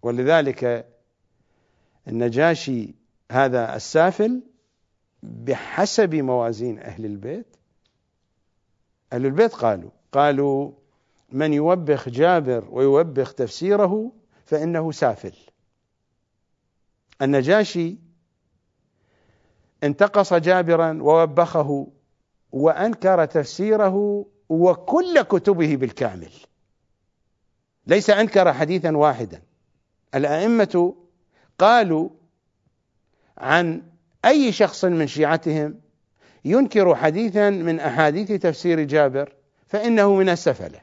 ولذلك النجاشي هذا السافل بحسب موازين أهل البيت، أهل البيت قالوا من يوبخ جابر ويوبخ تفسيره فإنه سافل. النجاشي انتقص جابرا ووبخه وأنكر تفسيره وكل كتبه بالكامل، ليس أنكر حديثا واحدا. الأئمة قالوا عن أي شخص من شيعتهم ينكر حديثا من أحاديث تفسير جابر فإنه من السفلة.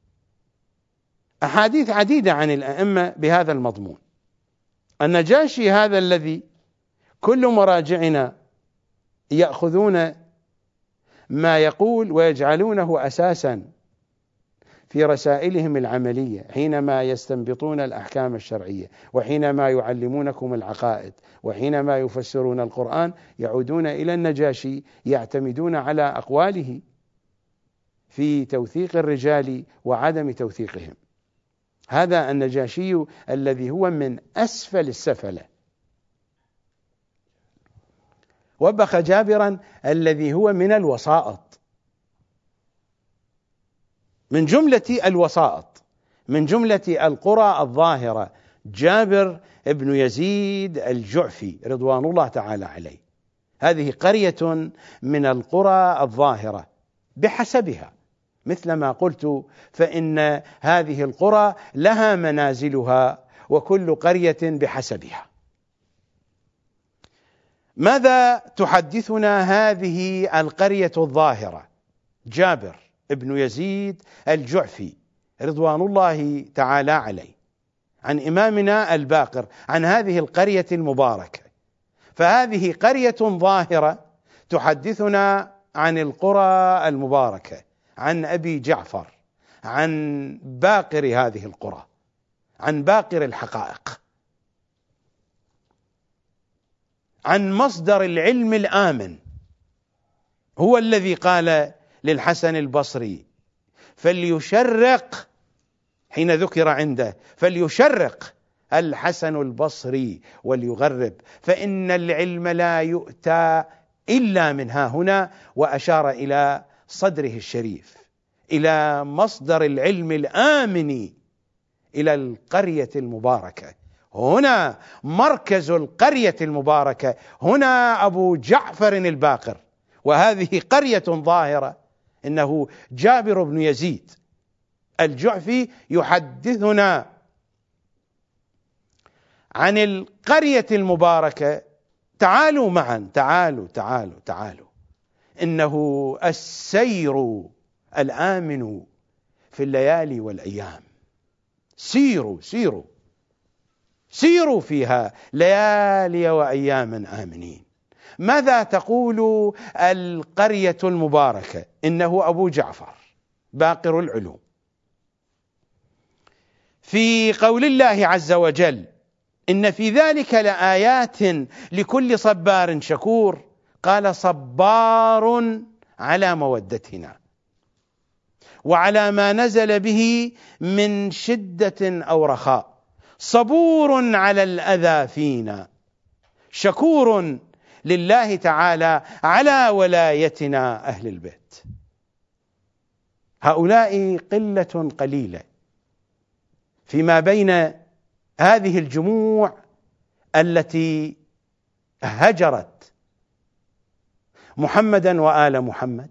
أحاديث عديدة عن الأئمة بهذا المضمون. النجاشي هذا الذي كل مراجعنا يأخذون ما يقول ويجعلونه أساسا في رسائلهم العملية حينما يستنبطون الأحكام الشرعية، وحينما يعلمونكم العقائد، وحينما يفسرون القرآن، يعودون إلى النجاشي يعتمدون على أقواله في توثيق الرجال وعدم توثيقهم. هذا النجاشي الذي هو من أسفل السفلة. وبخ جابرا الذي هو من الوسائط، من جملة الوسائط، من جملة القرى الظاهرة، جابر ابن يزيد الجعفي رضوان الله تعالى عليه. هذه قرية من القرى الظاهرة بحسبها، مثل ما قلت فإن هذه القرى لها منازلها وكل قرية بحسبها. ماذا تحدثنا هذه القرية الظاهرة جابر ابن يزيد الجعفي رضوان الله تعالى عليه عن إمامنا الباقر، عن هذه القرية المباركة؟ فهذه قرية ظاهرة تحدثنا عن القرى المباركة، عن أبي جعفر، عن باقر هذه القرى، عن باقر الحقائق، عن مصدر العلم الآمن. هو الذي قال للحسن البصري فليشرق، حين ذكر عنده فليشرق الحسن البصري وليغرب، فإن العلم لا يؤتى إلا من ها هنا، وأشار إلى صدره الشريف، إلى مصدر العلم الآمن، إلى القرية المباركة. هنا مركز القرية المباركة، هنا أبو جعفر الباقر، وهذه قرية ظاهرة. إنه جابر بن يزيد الجعفي يحدثنا عن القرية المباركة. تعالوا معا، تعالوا. إنه السير الآمن في الليالي والأيام. سيروا فيها ليالي وأياما آمنين. ماذا تقول القرية المباركة؟ إنه أبو جعفر باقر العلوم. في قول الله عز وجل إن في ذلك لآيات لكل صبار شكور، قال صبار على مودتنا وعلى ما نزل به من شدة أو رخاء، صبور على الأذى فينا، شكور لله تعالى على ولايتنا أهل البيت. هؤلاء قلة قليلة فيما بين هذه الجموع التي هجرت محمدا وآل محمد،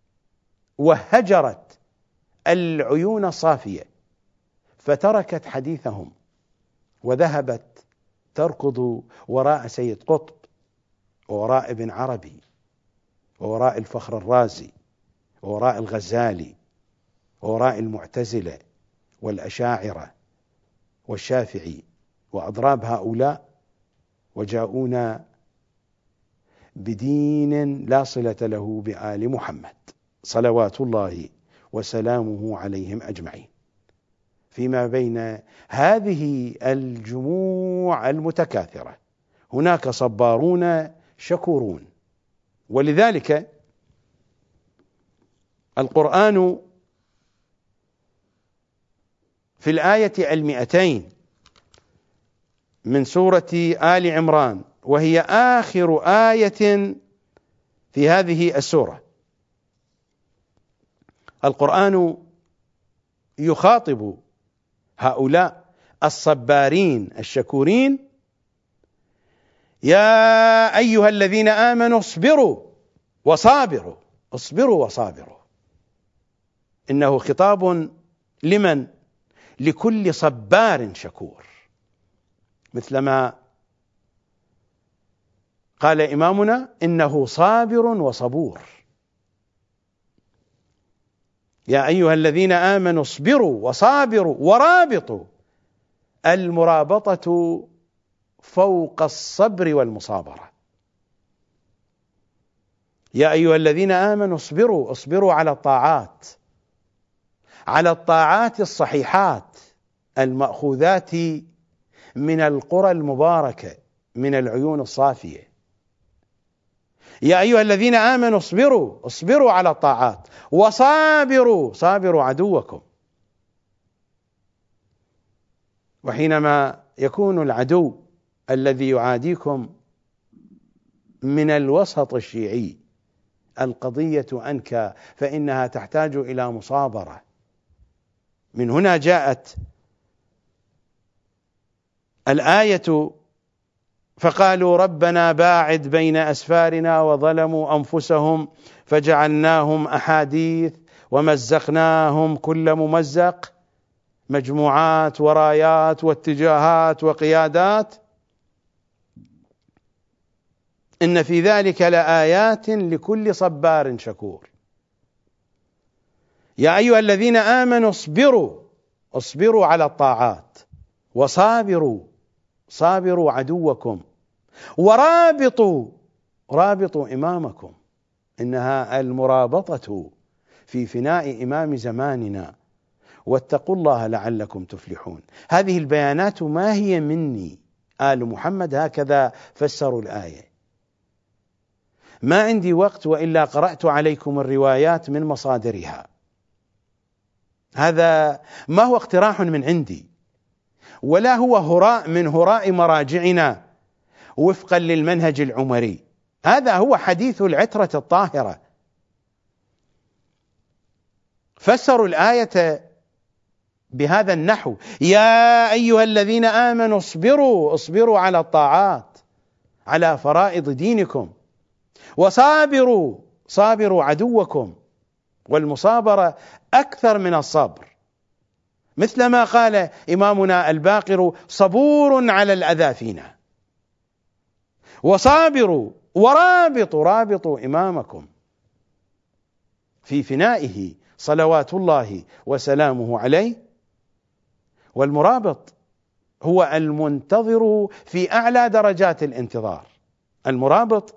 وهجرت العيون الصافية، فتركت حديثهم وذهبت تركض وراء سيد قطب، ووراء ابن عربي، ووراء الفخر الرازي، ووراء الغزالي، ووراء المعتزلة والأشاعرة والشافعي وأضراب هؤلاء، وجاءونا بدين لا صلة له بآل محمد صلوات الله وسلامه عليهم أجمعين. فيما بين هذه الجموع المتكاثرة هناك صبارون شكورون. ولذلك القرآن في الآية 200 من سورة آل عمران، وهي آخر آية في هذه السورة. القرآن يخاطب هؤلاء الصبارين الشكورين: يا أيها الذين آمنوا اصبروا وصابروا. اصبروا وصابروا، إنه خطاب لمن؟ لكل صبار شكور، مثلما قال إمامنا: إنه صابر وصبور. يا أيها الذين آمنوا اصبروا وصابروا ورابطوا. المرابطة فوق الصبر والمصابرة. يا أيها الذين آمنوا اصبروا، اصبروا على الطاعات، على الطاعات الصحيحات المأخوذات من القرى المباركة، من العيون الصافية. يا أيها الذين آمنوا اصبروا، اصبروا على الطاعات، وصابروا، صابروا عدوكم. وحينما يكون العدو الذي يعاديكم من الوسط الشيعي، القضية أنكى، فإنها تحتاج إلى مصابرة. من هنا جاءت الآية: فقالوا ربنا باعد بين أسفارنا وظلموا أنفسهم فجعلناهم أحاديث ومزقناهم كل ممزق، مجموعات ورايات واتجاهات وقيادات، إن في ذلك لآيات لكل صبار شكور. يا أيها الذين آمنوا اصبروا، اصبروا على الطاعات، وصابروا، صابروا عدوكم، ورابطوا، رابطوا إمامكم. إنها المرابطة في فناء إمام زماننا. واتقوا الله لعلكم تفلحون. هذه البيانات ما هي مني، آل محمد هكذا فسروا الآية. ما عندي وقت وإلا قرأت عليكم الروايات من مصادرها. هذا ما هو اقتراح من عندي، ولا هو هراء من هراء مراجعنا وفقا للمنهج العمري. هذا هو حديث العترة الطاهرة. فسروا الآية بهذا النحو: يا أيها الذين آمنوا اصبروا، اصبروا على الطاعات، على فرائض دينكم، وصابروا، صابروا عدوكم. والمصابرة أكثر من الصبر، مثلما قال إمامنا الباقر: صبور على الأذى فينا. وصابروا ورابطوا، رابطوا إمامكم في فنائه صلوات الله وسلامه عليه. والمرابط هو المنتظر في أعلى درجات الانتظار. المرابط،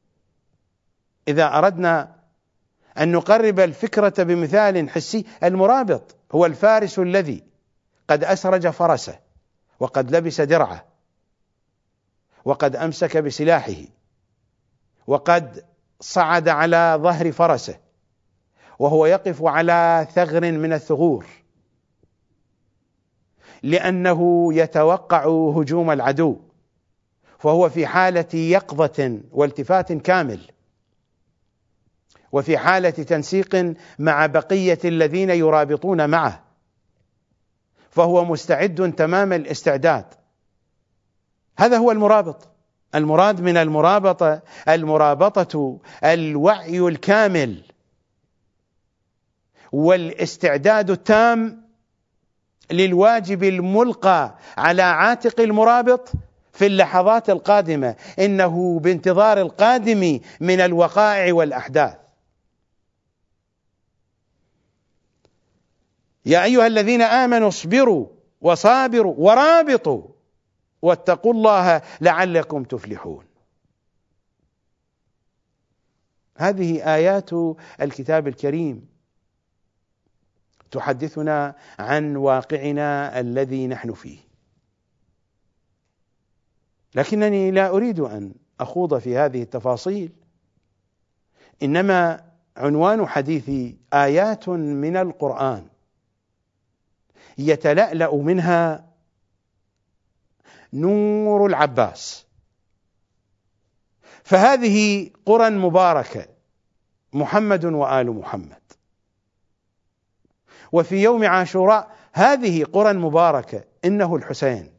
إذا أردنا أن نقرب الفكرة بمثال حسي، المرابط هو الفارس الذي قد أسرج فرسه، وقد لبس درعه، وقد أمسك بسلاحه، وقد صعد على ظهر فرسه، وهو يقف على ثغر من الثغور، لأنه يتوقع هجوم العدو، فهو في حالة يقظة والتفات كامل، وفي حالة تنسيق مع بقية الذين يرابطون معه، فهو مستعد تمام الاستعداد. هذا هو المرابط. المراد من المرابطة، المرابطة الوعي الكامل والاستعداد التام للواجب الملقى على عاتق المرابط في اللحظات القادمة. إنه بانتظار القادم من الوقائع والأحداث. يا أيها الذين آمنوا اصبروا وصابروا ورابطوا واتقوا الله لعلكم تفلحون. هذه آيات الكتاب الكريم تحدثنا عن واقعنا الذي نحن فيه، لكنني لا أريد أن أخوض في هذه التفاصيل. إنما عنوان حديثي آيات من القرآن يتلألأ منها نور العباس. فهذه قرى مباركة، محمد وآل محمد. وفي يوم عاشوراء هذه قرى مباركة، إنه الحسين.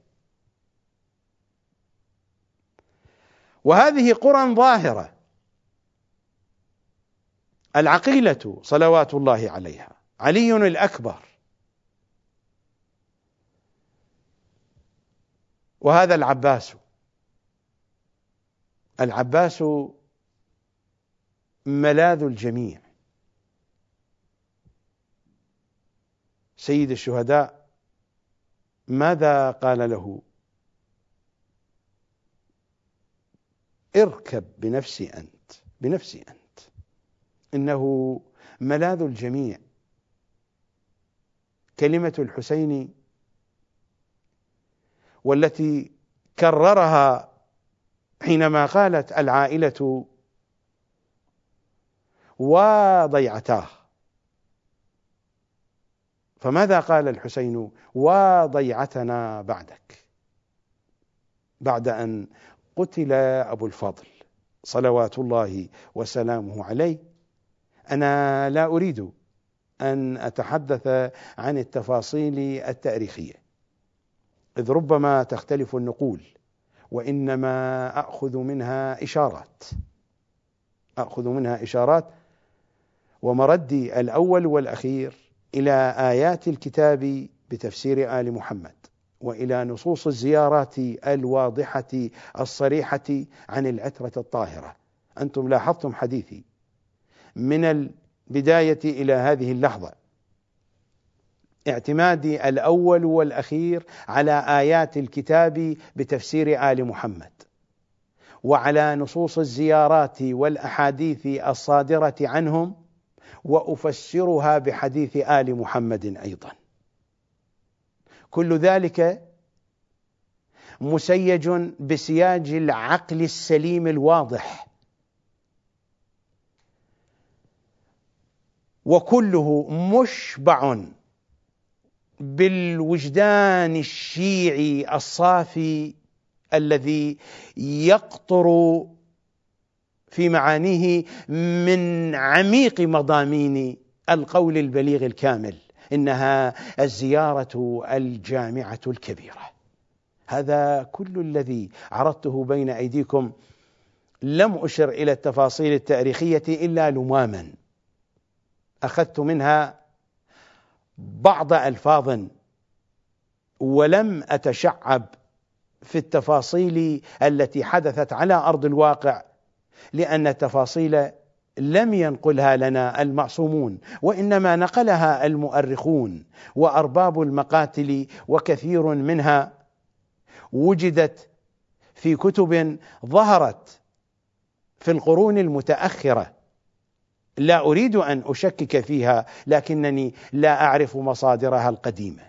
وهذه قرى ظاهرة، العقيلة صلوات الله عليها، علي الأكبر، وهذا العباس. العباس ملاذ الجميع، سيد الشهداء ماذا قال له؟ اركب بنفسي أنت، بنفسي أنت، إنه ملاذ الجميع. كلمة الحسين والتي كررها حينما قالت العائلة وضيعتاه. فماذا قال الحسين؟ وضيعتنا بعدك، بعد أن قتل أبو الفضل صلوات الله وسلامه عليه. أنا لا أريد أن أتحدث عن التفاصيل التاريخية، إذ ربما تختلف النقول، وإنما أخذ منها إشارات، ومردي الأول والأخير إلى آيات الكتاب بتفسير آل محمد، وإلى نصوص الزيارات الواضحة الصريحة عن العترة الطاهرة. أنتم لاحظتم حديثي من البداية إلى هذه اللحظة، اعتمادي الأول والأخير على آيات الكتاب بتفسير آل محمد، وعلى نصوص الزيارات والأحاديث الصادرة عنهم، وأفسرها بحديث آل محمد أيضا. كل ذلك مسيج بسياج العقل السليم الواضح، وكله مشبع بالوجدان الشيعي الصافي الذي يقطر في معانيه من عميق مضامين القول البليغ الكامل: إنها الزيارة الجامعة الكبيرة. هذا كل الذي عرضته بين أيديكم. لم أشر إلى التفاصيل التاريخية إلا لماما، أخذت منها بعض ألفاظ، ولم أتشعب في التفاصيل التي حدثت على أرض الواقع، لأن التفاصيل لم ينقلها لنا المعصومون، وإنما نقلها المؤرخون وأرباب المقاتل، وكثير منها وجدت في كتب ظهرت في القرون المتأخرة. لا أريد أن أشكك فيها، لكنني لا أعرف مصادرها القديمة.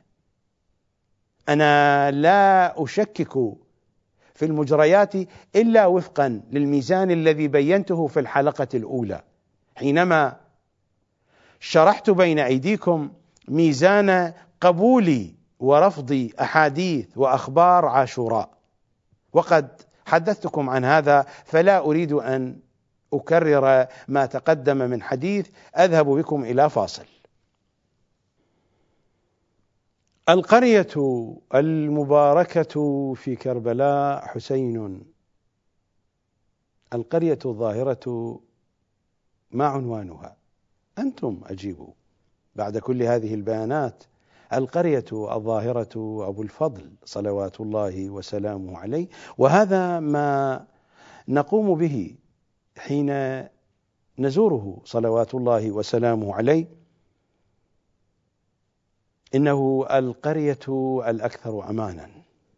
أنا لا أشكك في المجريات إلا وفقا للميزان الذي بينته في الحلقة الأولى، حينما شرحت بين أيديكم ميزان قبول ورفض أحاديث وأخبار عاشوراء، وقد حدثتكم عن هذا، فلا أريد أن أكرر ما تقدم من حديث. أذهب بكم إلى فاصل. القرية المباركة في كربلاء حسين، القرية الظاهرة، ما عنوانها؟ أنتم أجيبوا بعد كل هذه البيانات. القرية الظاهرة أبو الفضل صلوات الله وسلامه عليه، وهذا ما نقوم به حين نزوره صلوات الله وسلامه عليه. إنه القرية الأكثر أمانا،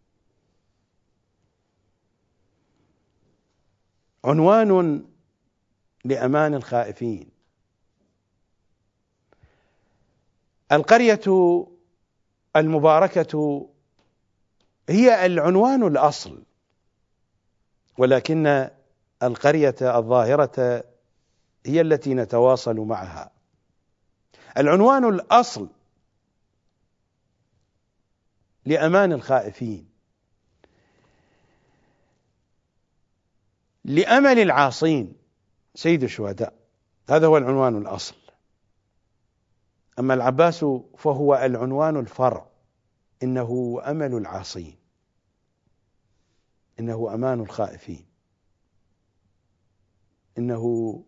عنوان لأمان الخائفين. القرية المباركة هي العنوان الأصل، ولكن القرية الظاهرة هي التي نتواصل معها. العنوان الأصل لأمان الخائفين لأمل العاصين سيد الشهداء، هذا هو العنوان الأصل. أما العباس فهو العنوان الفرع، إنه أمل العاصين، إنه أمان الخائفين، إنه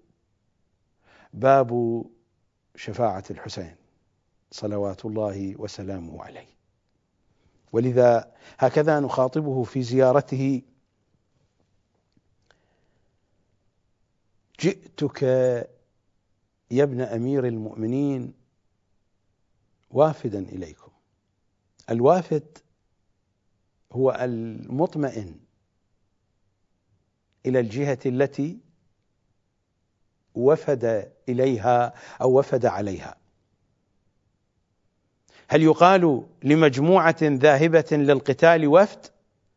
باب شفاعة الحسين صلوات الله وسلامه عليه. ولذا هكذا نخاطبه في زيارته: جئتك يا ابن أمير المؤمنين وافدا إليكم. الوافد هو المطمئن إلى الجهة التي وفد إليها أو وفد عليها. هل يقال لمجموعة ذاهبة للقتال وفد؟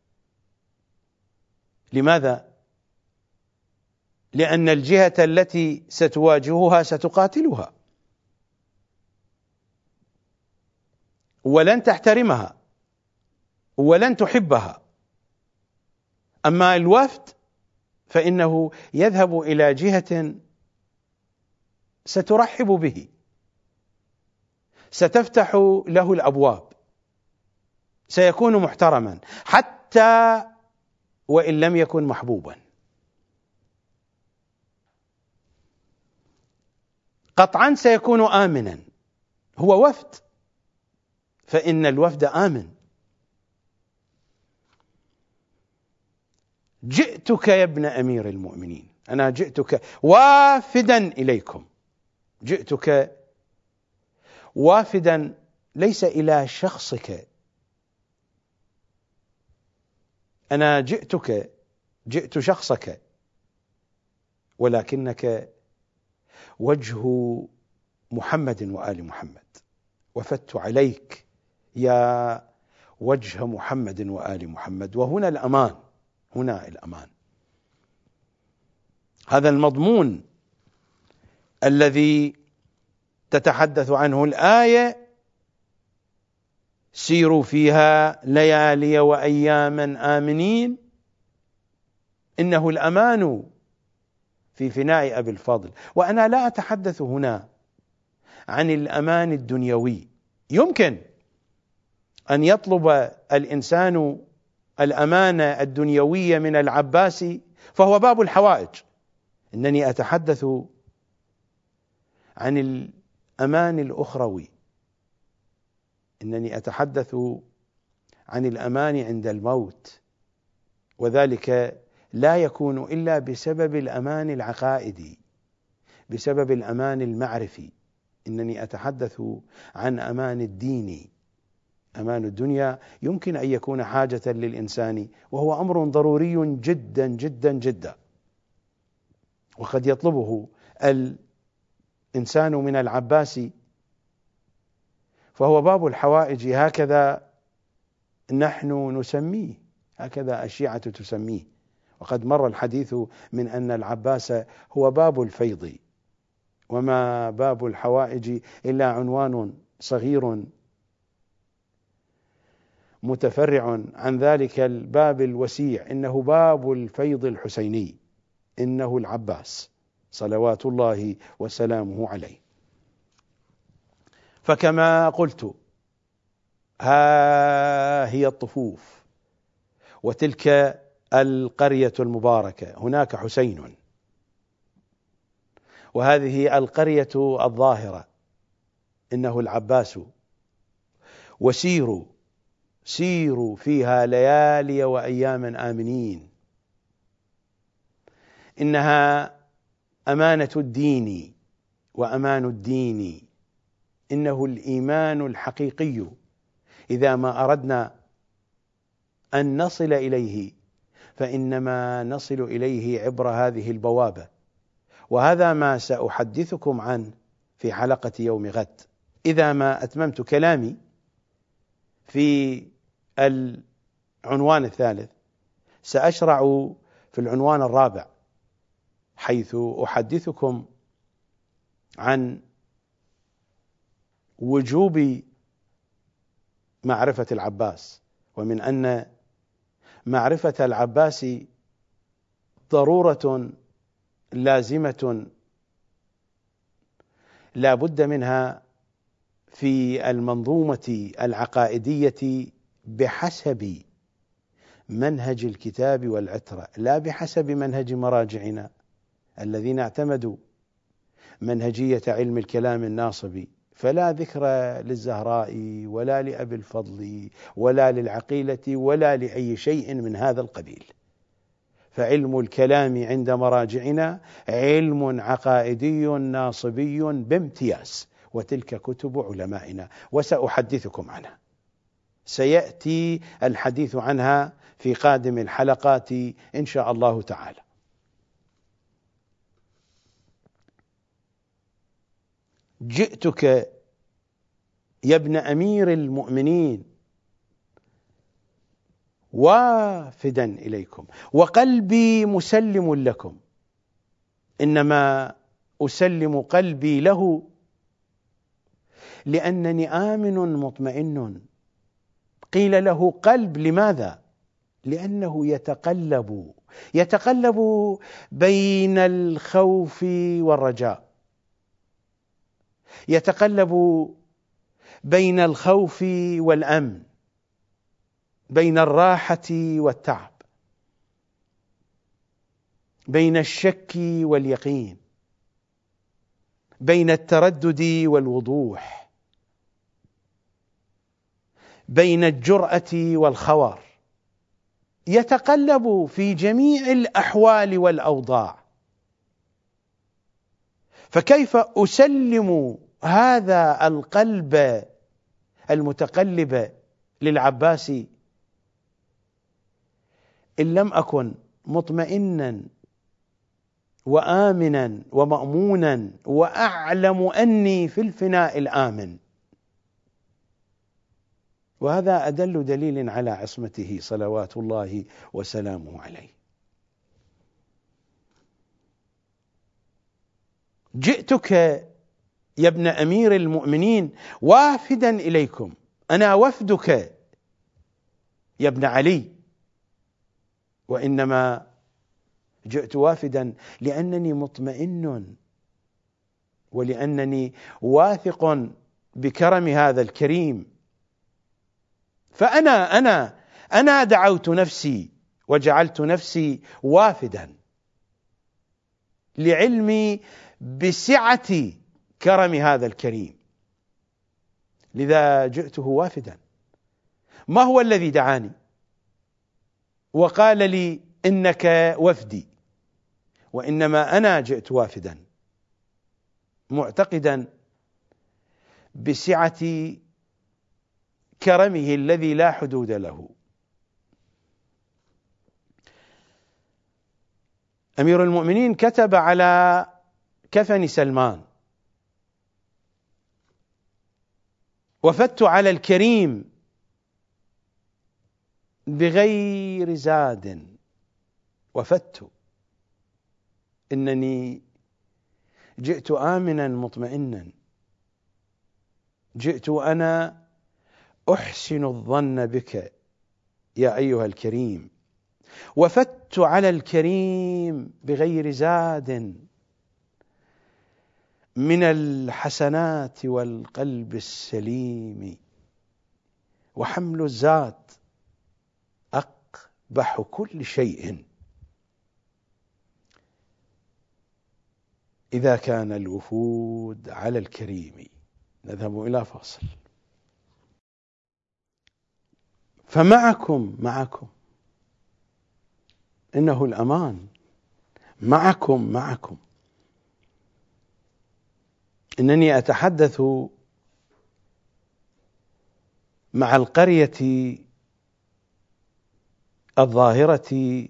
لماذا؟ لأن الجهة التي ستواجهها ستقاتلها ولن تحترمها ولن تحبها. أما الوفد فإنه يذهب إلى جهة سترحب به، ستفتح له الأبواب، سيكون محترما حتى وإن لم يكن محبوبا. قطعا سيكون آمنا، هو وفد، فإن الوفد آمن. جئتك يا ابن أمير المؤمنين، أنا جئتك وافدا إليكم. جئتك وافدا ليس إلى شخصك، أنا جئت شخصك، ولكنك وجه محمد وآل محمد، وفدت عليك يا وجه محمد وآل محمد. وهنا الأمان، هنا الأمان، هذا المضمون الذي تتحدث عنه الآية: سيروا فيها ليالي وأياما آمنين. إنه الأمان في فناء أبي الفضل. وأنا لا أتحدث هنا عن الأمان الدنيوي. يمكن أن يطلب الإنسان الأمان الدنيوية من العباس، فهو باب الحوائج. إنني أتحدث عن الأمان الأخروي، إنني أتحدث عن الأمان عند الموت، وذلك لا يكون إلا بسبب الأمان العقائدي، بسبب الأمان المعرفي. إنني أتحدث عن أمان الدين. أمان الدنيا يمكن أن يكون حاجة للإنسان، وهو أمر ضروري جدا جدا جدا، وقد يطلبه الإنسان من العباس، فهو باب الحوائج. هكذا نحن نسميه، هكذا الشيعة تسميه. وقد مر الحديث من أن العباس هو باب الفيض، وما باب الحوائج إلا عنوان صغير متفرع عن ذلك الباب الوسيع. إنه باب الفيض الحسيني، إنه العباس صلوات الله وسلامه عليه. فكما قلت، ها هي الطفوف، وتلك القرية المباركة، هناك حسين، وهذه القرية الظاهرة إنه العباس. سيروا فيها ليالي وأياما آمنين. إنها أمانة الدين وأمان الدين، إنه الإيمان الحقيقي. إذا ما أردنا أن نصل إليه فإنما نصل إليه عبر هذه البوابة، وهذا ما سأحدثكم عنه في حلقة يوم غد. إذا ما أتممت كلامي في العنوان الثالث، سأشرع في العنوان الرابع، حيث أحدثكم عن وجوب معرفة العباس، ومن أن معرفة العباس ضرورة لازمة لا بد منها في المنظومة العقائدية بحسب منهج الكتاب والعترة، لا بحسب منهج مراجعنا الذين اعتمدوا منهجية علم الكلام الناصبي، فلا ذكر للزهراء ولا لأبي الفضل ولا للعقيلة ولا لأي شيء من هذا القبيل. فعلم الكلام عند مراجعنا علم عقائدي ناصبي بامتياز، وتلك كتب علمائنا وسأحدثكم عنها، سيأتي الحديث عنها في قادم الحلقات إن شاء الله تعالى. جئتك يا ابن أمير المؤمنين وافدا إليكم وقلبي مسلم لكم، إنما أسلم قلبي له لأنني آمن مطمئن. قيل له قلب، لماذا؟ لأنه يتقلب بين الخوف والرجاء، يتقلب بين الخوف والأمن، بين الراحة والتعب، بين الشك واليقين، بين التردد والوضوح، بين الجرأة والخور، يتقلب في جميع الأحوال والأوضاع. فكيف أسلم هذا القلب المتقلب للعباس إن لم أكن مطمئنا وآمنا ومأمونا وأعلم أني في الفناء الآمن؟ وهذا أدل دليل على عصمته صلوات الله وسلامه عليه. جئتك يا ابن أمير المؤمنين وافدا إليكم، أنا وفدك يا ابن علي، وإنما جئت وافدا لأنني مطمئن ولأنني واثق بكرم هذا الكريم. فأنا دعوت نفسي وجعلت نفسي وافدا لعلمي بسعة كرم هذا الكريم، لذا جئته وافدا. ما هو الذي دعاني وقال لي إنك وفدي؟ وإنما أنا جئت وافدا معتقدا بسعة كرمه الذي لا حدود له. أمير المؤمنين كتب على كفن سلمان: وفدت على الكريم بغير زاد، وفدت، إنني جئت آمنا مطمئنا، جئت وأنا أحسن الظن بك يا أيها الكريم، وفدت على الكريم بغير زاد من الحسنات والقلب السليم، وحمل الزاد أقبح كل شيء إذا كان الوفود على الكريم. نذهب إلى فاصل. فمعكم إنه الأمان، معكم. إنني أتحدث مع القرية الظاهرة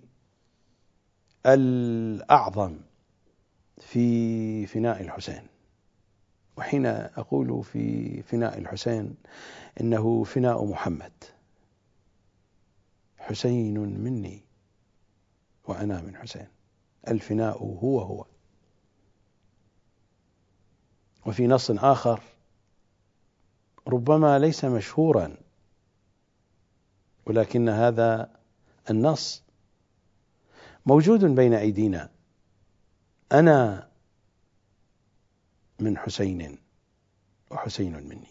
الأعظم في فناء الحسين. وحين أقول في فناء الحسين إنه فناء محمد، حسين مني وأنا من حسين، الفناء هو. وفي نص آخر ربما ليس مشهورا، ولكن هذا النص موجود بين أيدينا. أنا من حسين وحسين مني.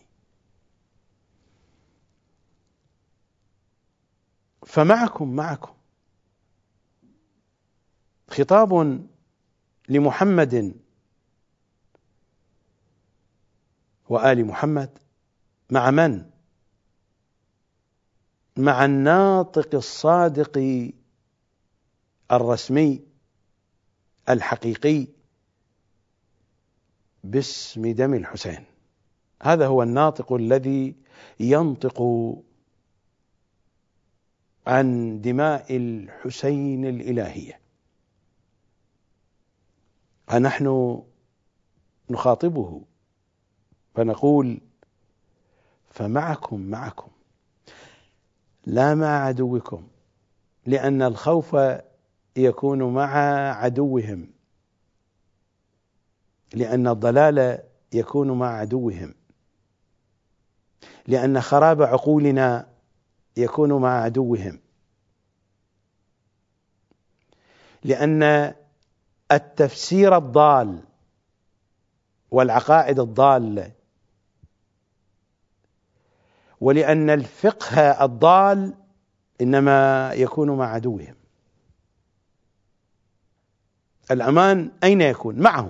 فمعكم خطاب لمحمد وآل محمد. مع من؟ مع الناطق الصادق الرسمي الحقيقي باسم دم الحسين. هذا هو الناطق الذي ينطق عن دماء الحسين الإلهية. ونحن نخاطبه فنقول: فمعكم لا مع عدوكم، لأن الخوف يكون مع عدوهم، لأن الضلال يكون مع عدوهم، لأن خراب عقولنا يكون مع عدوهم، لأن التفسير الضال والعقائد الضالة، ولأن الفقه الضال إنما يكون مع عدوهم. الأمان أين يكون؟ معهم.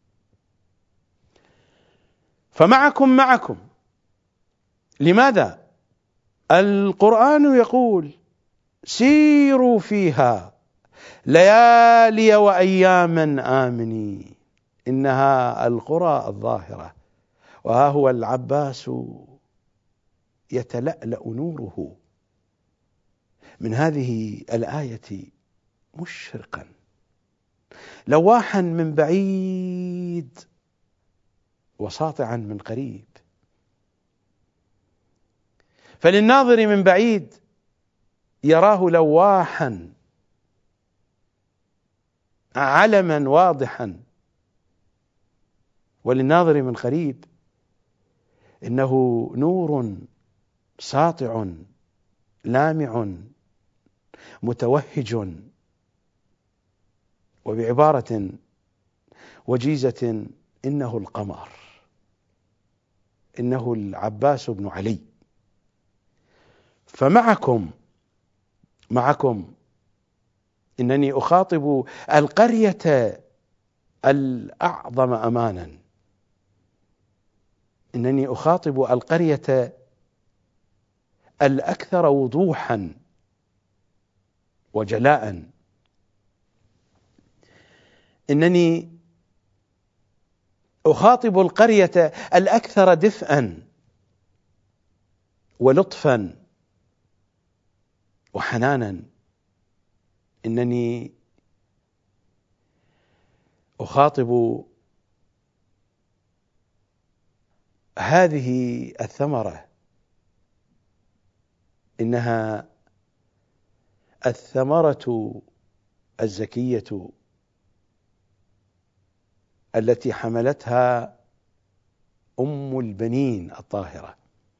فمعكم. لماذا؟ القرآن يقول: سيروا فيها ليالي وأياما آمنين، إنها القرى الظاهرة وها هو العباس يتلألأ نوره من هذه الآية مشرقا لواحا من بعيد وساطعا من قريب. فللناظر من بعيد يراه لواحا علما واضحا، وللناظر من قريب إنه نور ساطع لامع متوهج. وبعبارة وجيزة: إنه القمر، إنه العباس بن علي. فمعكم إنني أخاطب القرية الأعظم أمانا، إنني أخاطب القرية الأكثر وضوحا وجلاء، إنني أخاطب القرية الأكثر دفئا ولطفا وحنانا، إنني أخاطب هذه الثمرة، إنها الثمرة الزكية التي حملتها أم البنين الطاهرة،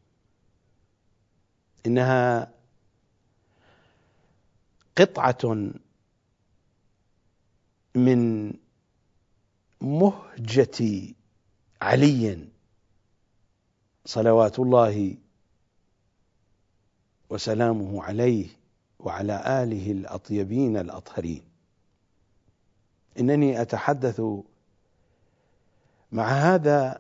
إنها قطعة من مهجة علي صلوات الله وسلامه عليه وعلى آله الأطيبين الأطهرين. إنني أتحدث مع هذا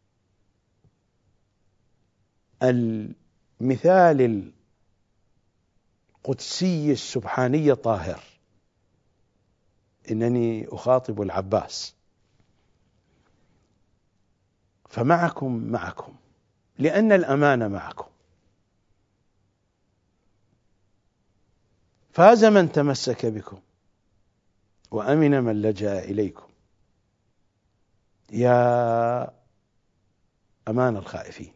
المثال القدسي السبحاني الطاهر، إنني أخاطب العباس. فمعكم لأن الأمان معكم. فاز من تمسك بكم وأمن من لجأ إليكم. يا أمان الخائفين.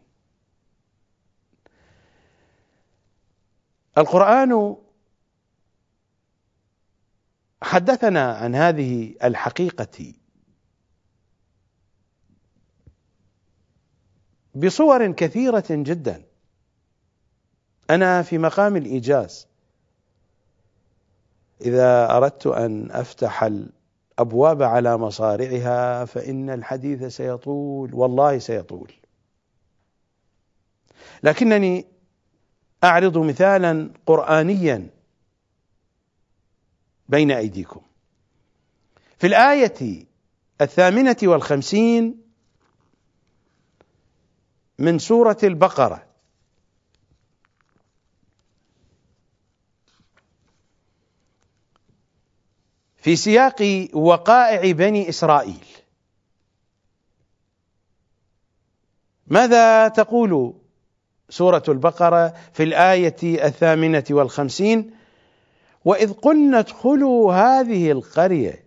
القرآن حدثنا عن هذه الحقيقة بصور كثيرة جدا. أنا في مقام الإيجاز إذا أردت أن أفتح الأبواب على مصارعها فإن الحديث سيطول، والله سيطول، لكنني أعرض مثالا قرآنيا بين أيديكم. في الآية 58 من سورة البقرة في سياق وقائع بني إسرائيل، ماذا تقول سورة البقرة في الآية 58؟ وإذ قلنا ادخلوا هذه القرية.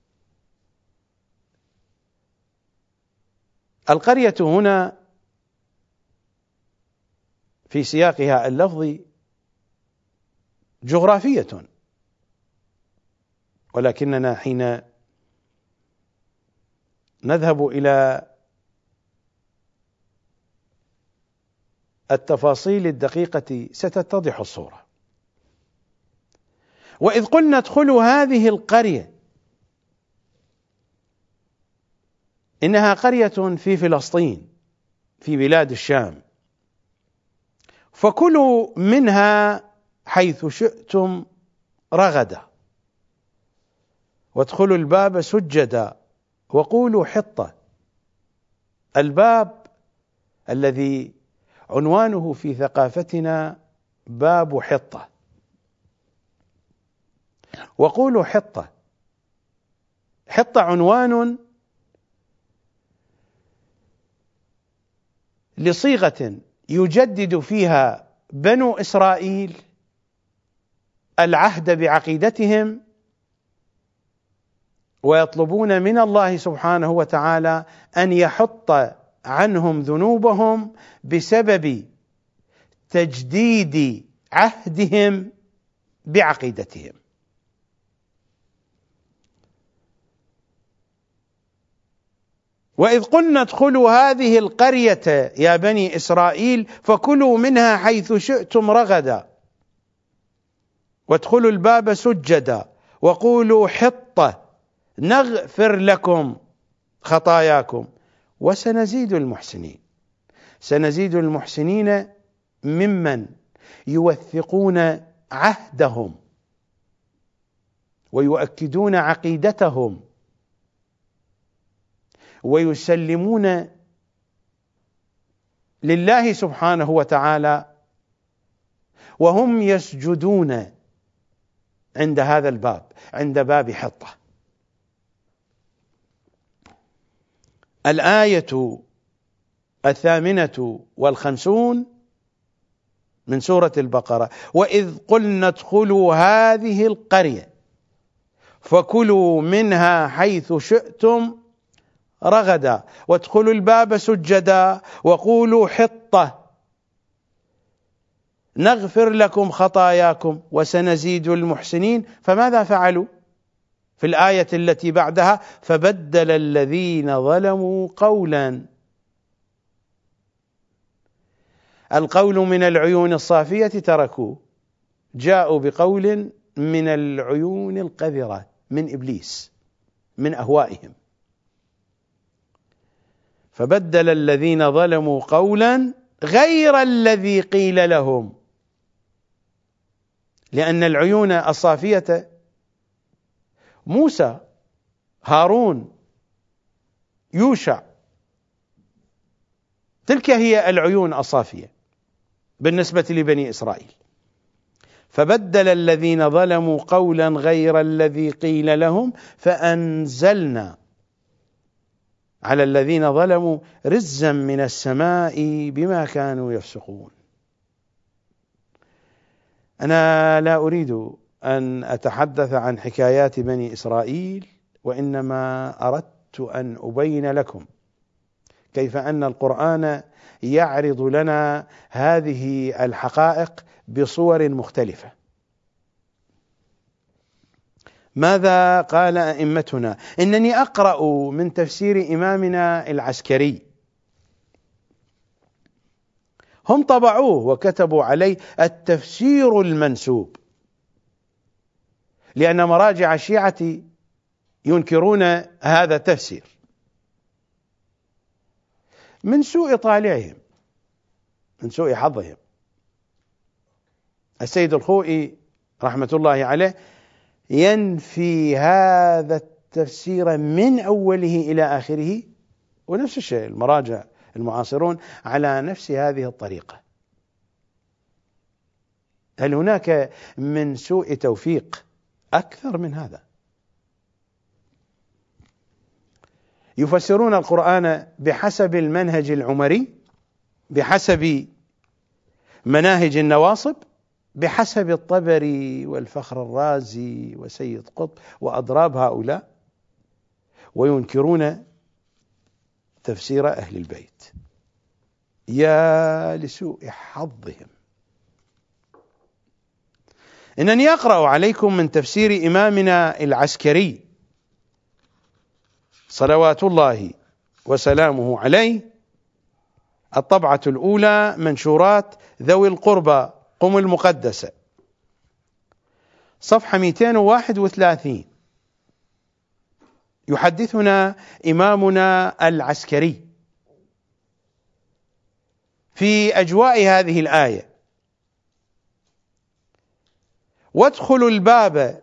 القرية هنا في سياقها اللفظي جغرافية، ولكننا حين نذهب إلى التفاصيل الدقيقة ستتضح الصورة. وإذ قلنا ادخلوا هذه القرية، إنها قرية في فلسطين في بلاد الشام، فكلوا منها حيث شئتم رغدا وادخلوا الباب سجدا وقولوا حطة. الباب الذي عنوانه في ثقافتنا باب حطة، وقولوا حطة. حطة عنوان لصيغة يجدد فيها بنو إسرائيل العهد بعقيدتهم، ويطلبون من الله سبحانه وتعالى أن يحط عنهم ذنوبهم بسبب تجديد عهدهم بعقيدتهم. وإذ قلنا ادخلوا هذه القرية يا بني إسرائيل فكلوا منها حيث شئتم رغدا وادخلوا الباب سجدا وقولوا حطة نغفر لكم خطاياكم وسنزيد المحسنين. سنزيد المحسنين ممن يوثقون عهدهم ويؤكدون عقيدتهم ويسلمون لله سبحانه وتعالى وهم يسجدون عند هذا الباب، عند باب حطة. الآية 58 من سورة البقرة: وإذ قلنا ادخلوا هذه القرية فكلوا منها حيث شئتم رغدا وادخلوا الباب سجدا وقولوا حطة نغفر لكم خطاياكم وسنزيد المحسنين. فماذا فعلوا في الآية التي بعدها؟ فبدل الذين ظلموا قولا. القول من العيون الصافية تركوه، جاءوا بقول من العيون القذرة من إبليس، من أهوائهم. فبدل الذين ظلموا قولا غير الذي قيل لهم، لأن العيون الصافية موسى، هارون، يوشع، تلك هي العيون الصافية بالنسبة لبني إسرائيل. فبدل الذين ظلموا قولا غير الذي قيل لهم فأنزلنا على الذين ظلموا رجزا من السماء بما كانوا يفسقون. أنا لا أريد أن أتحدث عن حكايات بني إسرائيل، وإنما أردت أن أبين لكم كيف أن القرآن يعرض لنا هذه الحقائق بصور مختلفة. ماذا قال أئمتنا؟ إنني أقرأ من تفسير إمامنا العسكري، هم طبعوه وكتبوا عليه التفسير المنسوب لأن مراجع الشيعة ينكرون هذا التفسير من سوء طالعهم، من سوء حظهم. السيد الخوئي رحمة الله عليه ينفي هذا التفسير من أوله إلى آخره، ونفس الشيء المراجع المعاصرون على نفس هذه الطريقة. هل هناك من سوء توفيق أكثر من هذا؟ يفسرون القرآن بحسب المنهج العمري، بحسب مناهج النواصب، بحسب الطبري والفخر الرازي وسيد قطب وأضراب هؤلاء، وينكرون تفسير أهل البيت. يا لسوء حظهم. إنني أقرأ عليكم من تفسير إمامنا العسكري صلوات الله وسلامه عليه، الطبعة الأولى، منشورات ذوي القربى قم المقدسة، صفحة 231. يحدثنا إمامنا العسكري في أجواء هذه الآية: وادخلوا الباب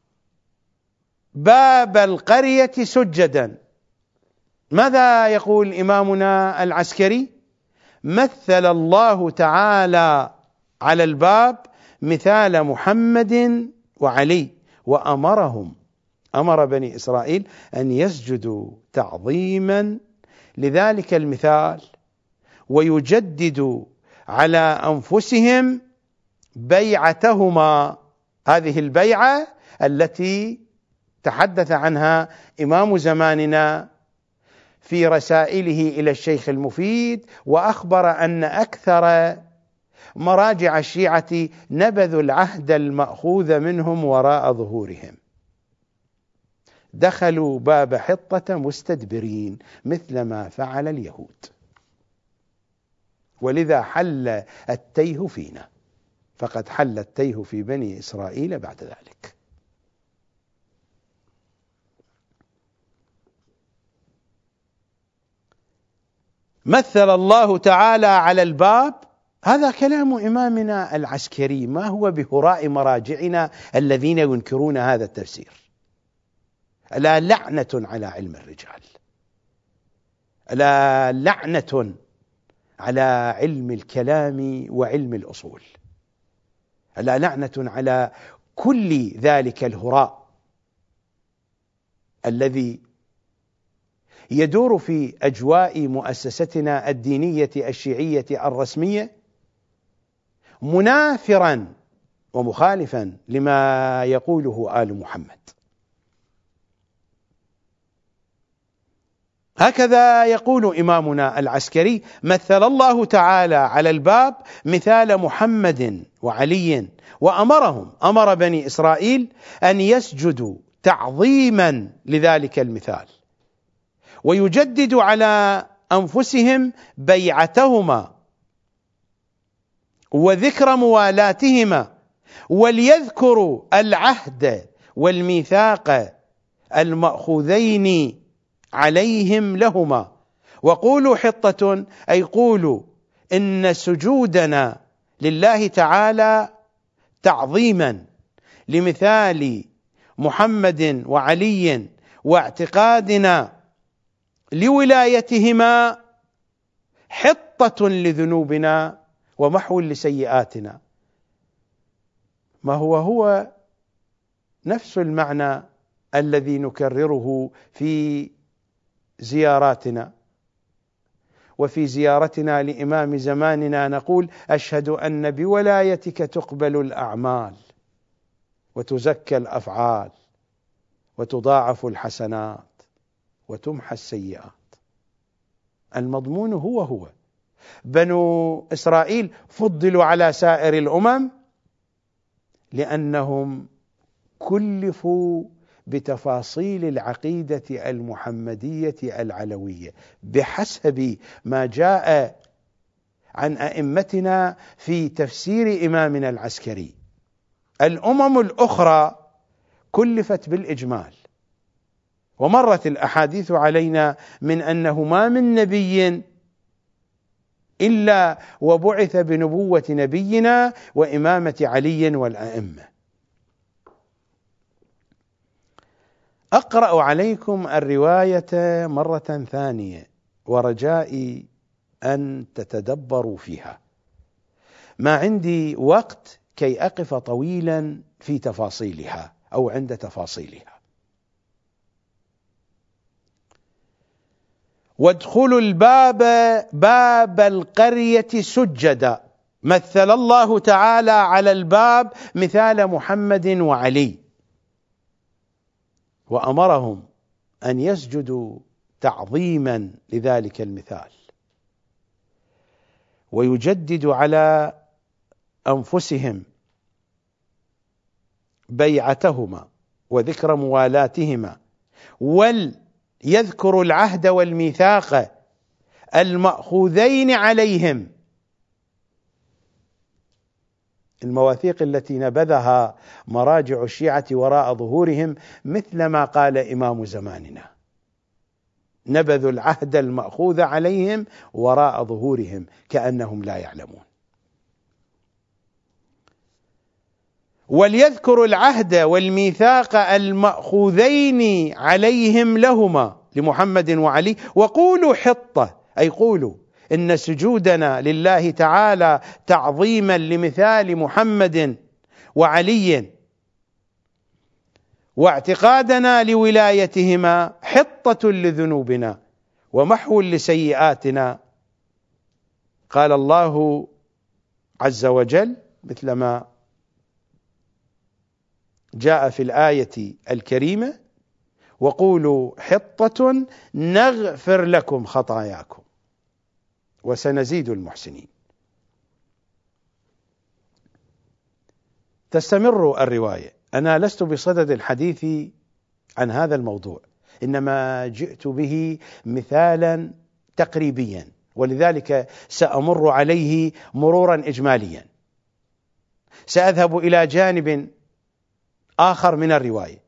باب القرية سجدا. ماذا يقول إمامنا العسكري؟ مثل الله تعالى على الباب مثال محمد وعلي، وأمرهم، أمر بني إسرائيل أن يسجدوا تعظيما لذلك المثال، ويجددوا على أنفسهم بيعتهما، هذه البيعة التي تحدث عنها إمام زماننا في رسائله إلى الشيخ المفيد، وأخبر أن أكثر مراجع الشيعة نبذوا العهد المأخوذ منهم وراء ظهورهم، دخلوا باب حطة مستدبرين مثل ما فعل اليهود، ولذا حل التيه فينا، فقد حل التيه في بني إسرائيل بعد ذلك. مثل الله تعالى على الباب، هذا كلام إمامنا العسكري، ما هو بهراء مراجعنا الذين ينكرون هذا التفسير. ألا لعنة على علم الرجال، ألا لعنة على علم الكلام وعلم الأصول، ألا لعنة على كل ذلك الهراء الذي يدور في أجواء مؤسستنا الدينية الشيعية الرسمية، منافرا ومخالفا لما يقوله آل محمد. هكذا يقول إمامنا العسكري: مثل الله تعالى على الباب مثال محمد وعلي، وأمرهم، أمر بني إسرائيل أن يسجدوا تعظيما لذلك المثال، ويجدد على أنفسهم بيعتهما وذكر موالاتهما، وليذكروا العهد والميثاق المأخوذين عليهم لهما، وقولوا حطة، أي قولوا إن سجودنا لله تعالى تعظيما لمثال محمد وعلي، واعتقادنا لولايتهما حطة لذنوبنا ومحو لسيئاتنا. ما هو نفس المعنى الذي نكرره في زياراتنا، وفي زيارتنا لإمام زماننا نقول: أشهد أن بولايتك تقبل الأعمال وتزكى الأفعال وتضاعف الحسنات وتمحى السيئات. المضمون هو بنو إسرائيل فضلوا على سائر الأمم لأنهم كلفوا بتفاصيل العقيدة المحمدية العلوية بحسب ما جاء عن أئمتنا في تفسير إمامنا العسكري. الأمم الأخرى كلفت بالإجمال، ومرت الأحاديث علينا من أنه ما من نبي إلا وبعث بنبوة نبينا وإمامة علي والأئمة. أقرأ عليكم الرواية مرة ثانية ورجائي أن تتدبروا فيها. ما عندي وقت كي أقف طويلا في تفاصيلها أو عند تفاصيلها. وادخلوا الباب باب القرية سجدا، مثل الله تعالى على الباب مثال محمد وعلي، وأمرهم أن يسجدوا تعظيما لذلك المثال، ويجددوا على أنفسهم بيعتهما وذكر موالاتهما، وليذكروا العهد والميثاق المأخوذين عليهم، المواثيق التي نبذها مراجع الشيعة وراء ظهورهم، مثل ما قال إمام زماننا: نبذوا العهد المأخوذ عليهم وراء ظهورهم كأنهم لا يعلمون. وليذكروا العهد والميثاق المأخوذين عليهم لهما، لمحمد وعلي، وقولوا حطة، أي قولوا إن سجودنا لله تعالى تعظيما لمثال محمد وعلي واعتقادنا لولايتهما حطة لذنوبنا ومحو لسيئاتنا. قال الله عز وجل مثل ما جاء في الآية الكريمة: وقولوا حطة نغفر لكم خطاياكم وسنزيد المحسنين. تستمر الرواية. أنا لست بصدد الحديث عن هذا الموضوع، إنما جئت به مثالا تقريبيا، ولذلك سأمر عليه مرورا إجماليا. سأذهب إلى جانب آخر من الرواية.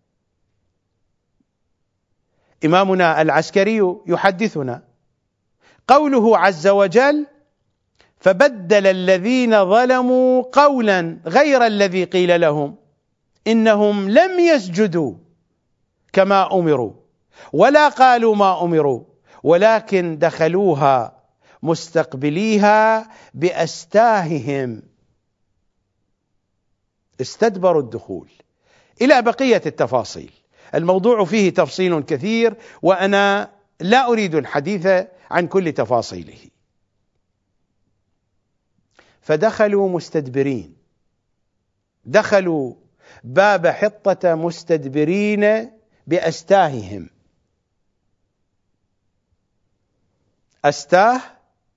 إمامنا العسكري يحدثنا قوله عز وجل: فبدل الذين ظلموا قولا غير الذي قيل لهم إنهم لم يسجدوا كما أمروا ولا قالوا ما أمروا ولكن دخلوها مستقبليها بأستاههم، استدبروا الدخول، إلى بقية التفاصيل. الموضوع فيه تفصيل كثير وأنا لا أريد الحديث عن كل تفاصيله. فدخلوا مستدبرين، دخلوا باب حطة مستدبرين بأستاههم. أستاه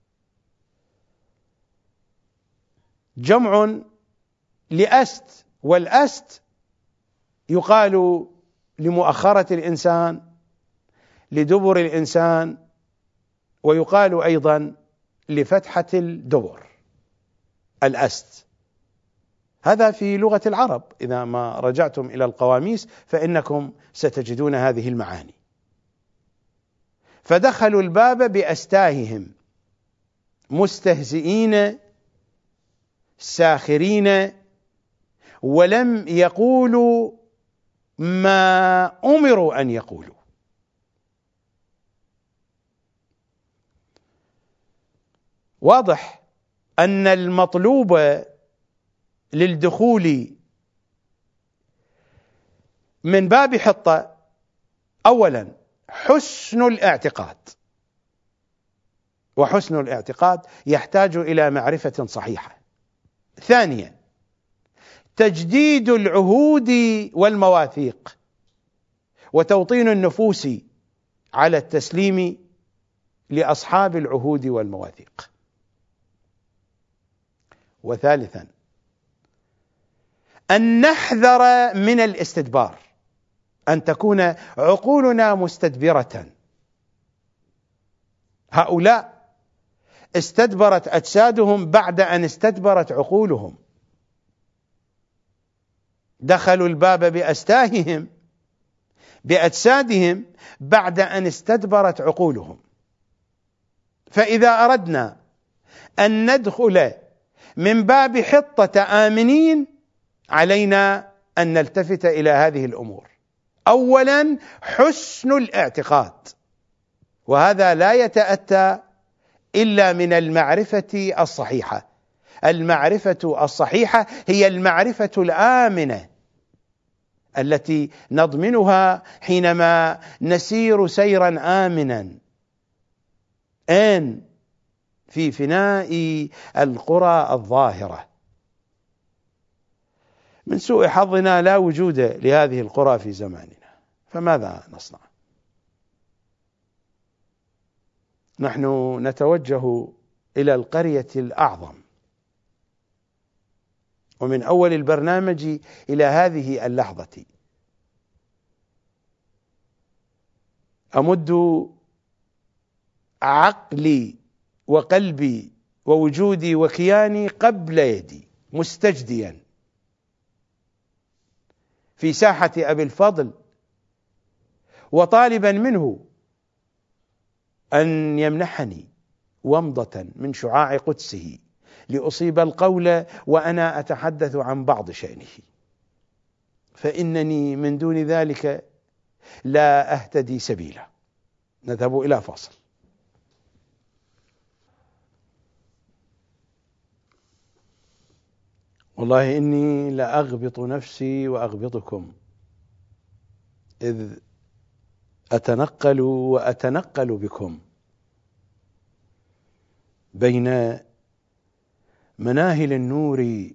جمع لأست، والأست يقال لمؤخرة الإنسان، لدبر الإنسان، ويقال أيضا لفتحة الدبر، الأست. هذا في لغة العرب، إذا ما رجعتم إلى القواميس فإنكم ستجدون هذه المعاني. فدخلوا الباب بأستاههم مستهزئين ساخرين، ولم يقولوا ما أمروا أن يقولوا. واضح أن المطلوب للدخول من باب حطة أولا حسن الاعتقاد، وحسن الاعتقاد يحتاج إلى معرفة صحيحة. ثانيا تجديد العهود والمواثيق وتوطين النفوس على التسليم لأصحاب العهود والمواثيق. وثالثا أن نحذر من الاستدبار، أن تكون عقولنا مستدبرة. هؤلاء استدبرت أجسادهم بعد أن استدبرت عقولهم، دخلوا الباب بأستاههم بأجسادهم بعد أن استدبرت عقولهم. فإذا أردنا أن ندخل من باب حطة آمنين علينا أن نلتفت إلى هذه الأمور. أولا حسن الاعتقاد، وهذا لا يتأتى إلا من المعرفة الصحيحة. المعرفة الصحيحة هي المعرفة الآمنة التي نضمنها حينما نسير سيرا آمنا في فناء القرى الظاهرة. من سوء حظنا لا وجود لهذه القرى في زماننا، فماذا نصنع؟ نحن نتوجه إلى القرية الأعظم، ومن أول البرنامج إلى هذه اللحظة أمد عقلي وقلبي ووجودي وكياني قبل يدي مستجديا في ساحة أبي الفضل، وطالبا منه أن يمنحني ومضة من شعاع قدسه لأصيب القول وأنا أتحدث عن بعض شأنه، فإنني من دون ذلك لا أهتدي سبيلا. نذهب إلى فاصل. والله إني لأغبط نفسي وأغبطكم، إذ أتنقل وأتنقل بكم بين مناهل النور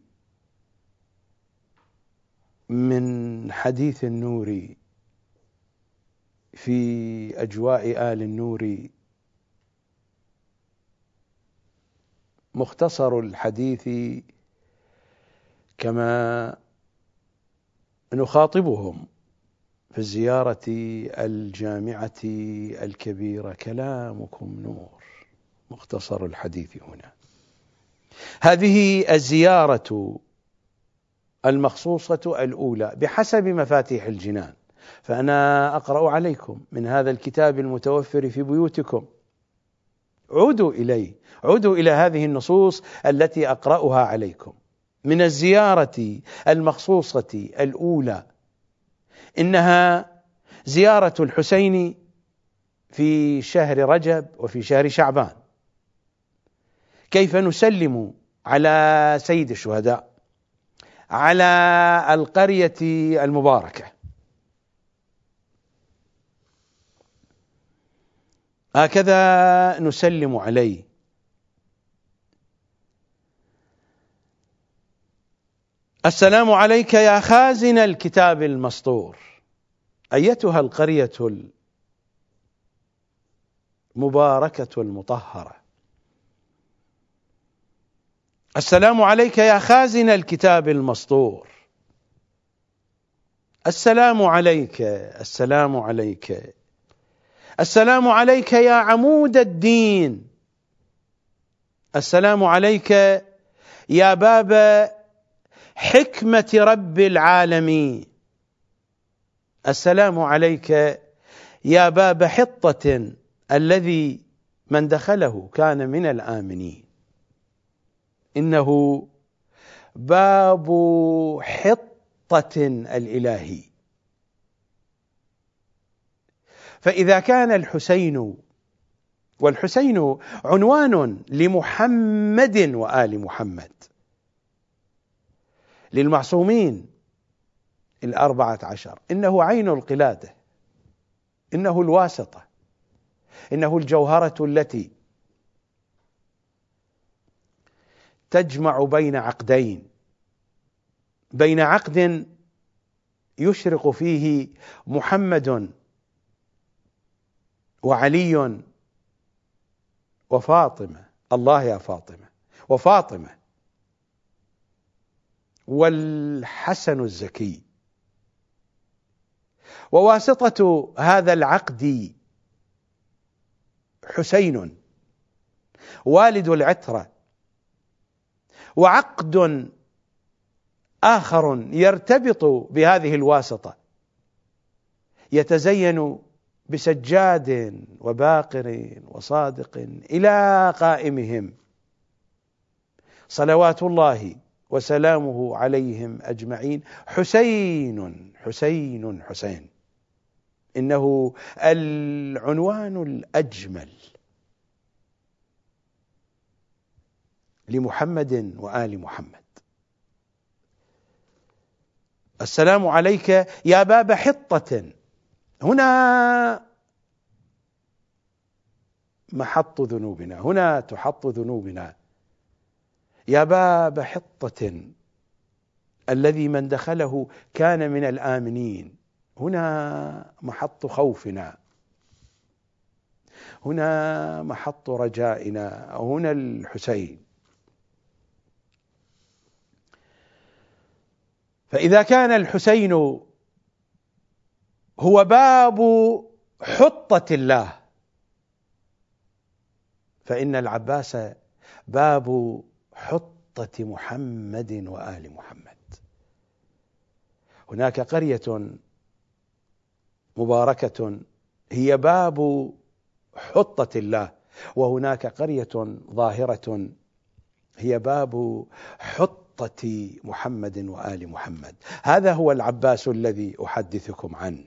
من حديث النور في أجواء آل النور، مختصر الحديث كما نخاطبهم في الزيارة الجامعة الكبيرة. كلامكم نور، مختصر الحديث هنا. هذه الزيارة المخصوصة الأولى بحسب مفاتيح الجنان، فأنا أقرأ عليكم من هذا الكتاب المتوفر في بيوتكم. عودوا إليه، عودوا إلى هذه النصوص التي أقرأها عليكم من الزيارة المخصوصة الأولى. إنها زيارة الحسين في شهر رجب وفي شهر شعبان. كيف نسلم على سيد الشهداء، على القرية المباركة. هكذا نسلم عليه. السلام عليك يا خازن الكتاب المسطور، أيتها القرية المباركة المطهرة. السلام عليك يا خازن الكتاب المسطور. السلام عليك، السلام عليك، السلام عليك يا عمود الدين. السلام عليك يا باب حكمة رب العالمين. السلام عليك يا باب حطة الذي من دخله كان من الآمنين. إنه باب حطة الإلهي. فإذا كان الحسين، والحسين عنوان لمحمد وآل محمد، للمعصومين 14، إنه عين القلادة، إنه الواسطة، إنه الجوهرة التي تجمع بين عقدين، بين عقد يشرق فيه محمد وعلي وفاطمة، الله يا فاطمة، وفاطمة والحسن الزكي، وواسطة هذا العقد حسين والد العترة، وعقد آخر يرتبط بهذه الواسطة، يتزين بسجاد وباقر وصادق إلى قائمهم صلوات الله وسلامه عليهم أجمعين: حسين حسين حسين. إنه العنوان الأجمل لمحمد وآل محمد. السلام عليك يا باب حطة. هنا محط ذنوبنا، هنا تحط ذنوبنا. يا باب حطة الذي من دخله كان من الآمنين. هنا محط خوفنا، هنا محط رجائنا، هنا الحسين. فإذا كان الحسين هو باب حطة الله، فإن العباس باب حطة محمد وآل محمد. هناك قرية مباركة هي باب حطة الله، وهناك قرية ظاهرة هي باب حطة محمد وآل محمد. هذا هو العباس الذي أحدثكم عنه،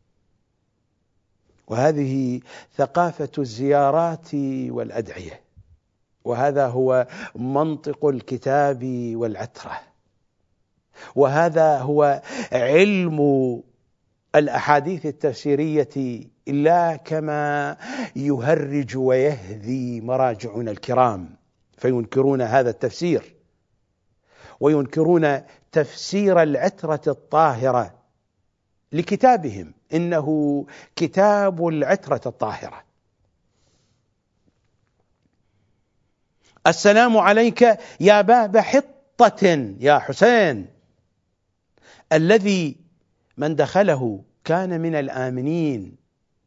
وهذه ثقافة الزيارات والأدعية، وهذا هو منطق الكتاب والعترة، وهذا هو علم الأحاديث التفسيرية، لا كما يهرج ويهذي مراجعنا الكرام فينكرون هذا التفسير، وينكرون تفسير العترة الطاهرة لكتابهم. إنه كتاب العترة الطاهرة. السلام عليك يا باب حطة يا حسين الذي من دخله كان من الآمنين.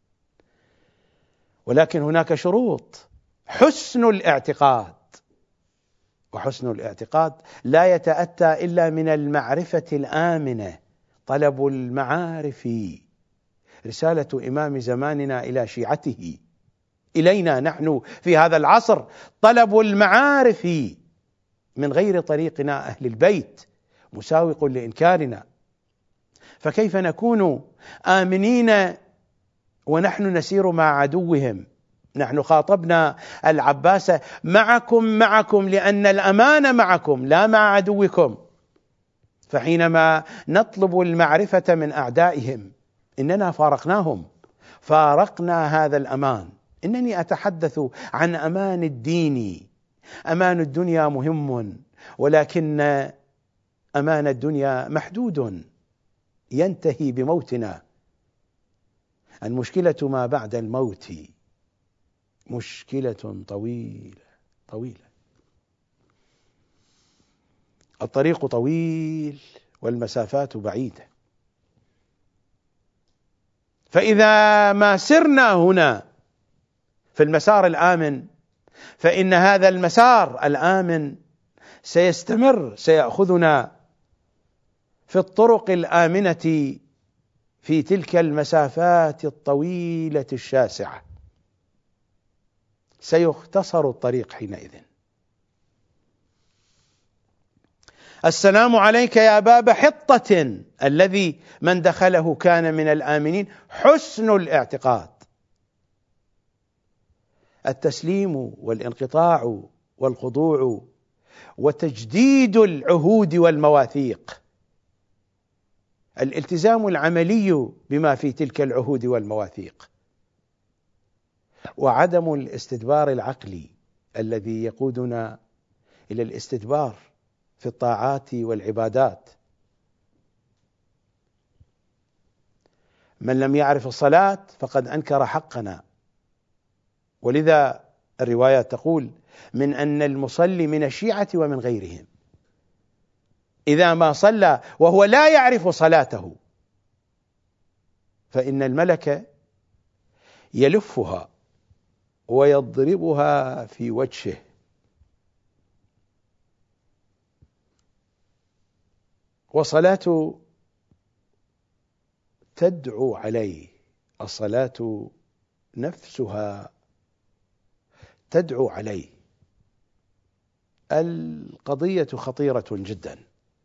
ولكن هناك شروط: حسن الاعتقاد، وحسن الاعتقاد لا يتأتى إلا من المعرفة الآمنة. طلب المعارف رسالة إمام زماننا إلى شيعته، إلينا نحن في هذا العصر. طلب المعارف من غير طريقنا أهل البيت مساوق لإنكارنا. فكيف نكون آمنين ونحن نسير مع عدوهم؟ نحن خاطبنا العباس: معكم لأن الأمان معكم لا مع عدوكم. فحينما نطلب المعرفة من أعدائهم إننا فارقناهم، فارقنا هذا الأمان. إنني أتحدث عن أمان الدين. أمان الدنيا مهم، ولكن أمان الدنيا محدود ينتهي بموتنا. المشكلة ما بعد الموت، مشكلة طويلة. الطريق طويل والمسافات بعيدة. فإذا ما سرنا هنا في المسار الآمن، فإن هذا المسار الآمن سيستمر، سيأخذنا في الطرق الآمنة في تلك المسافات الطويلة الشاسعة. سيختصر الطريق حينئذ. السلام عليك يا باب حطة الذي من دخله كان من الآمنين. حسن الاعتقاد، التسليم والانقطاع والخضوع وتجديد العهود والمواثيق، الالتزام العملي بما في تلك العهود والمواثيق، وعدم الاستدبار العقلي الذي يقودنا إلى الاستدبار في الطاعات والعبادات. من لم يعرف الصلاة فقد أنكر حقنا، ولذا الرواية تقول من أن المصلي من الشيعة ومن غيرهم إذا ما صلى وهو لا يعرف صلاته فإن الملك يلفها ويضربها في وجهه. وصلاة تدعو عليه، الصلاة نفسها تدعو عليه. القضية خطيرة جدا.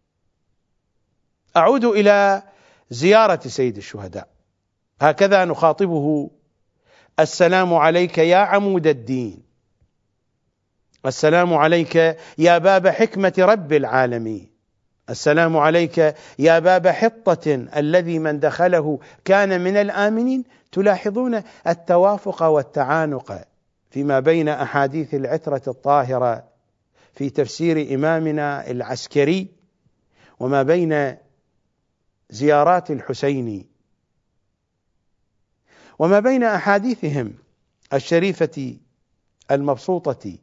أعود إلى زيارة سيد الشهداء، هكذا نخاطبه: السلام عليك يا عمود الدين، السلام عليك يا باب حكمة رب العالمين، السلام عليك يا باب حطة الذي من دخله كان من الآمنين. تلاحظون التوافق والتعانق فيما بين أحاديث العترة الطاهرة في تفسير إمامنا العسكري وما بين زيارات الحسين وما بين أحاديثهم الشريفة المبسوطة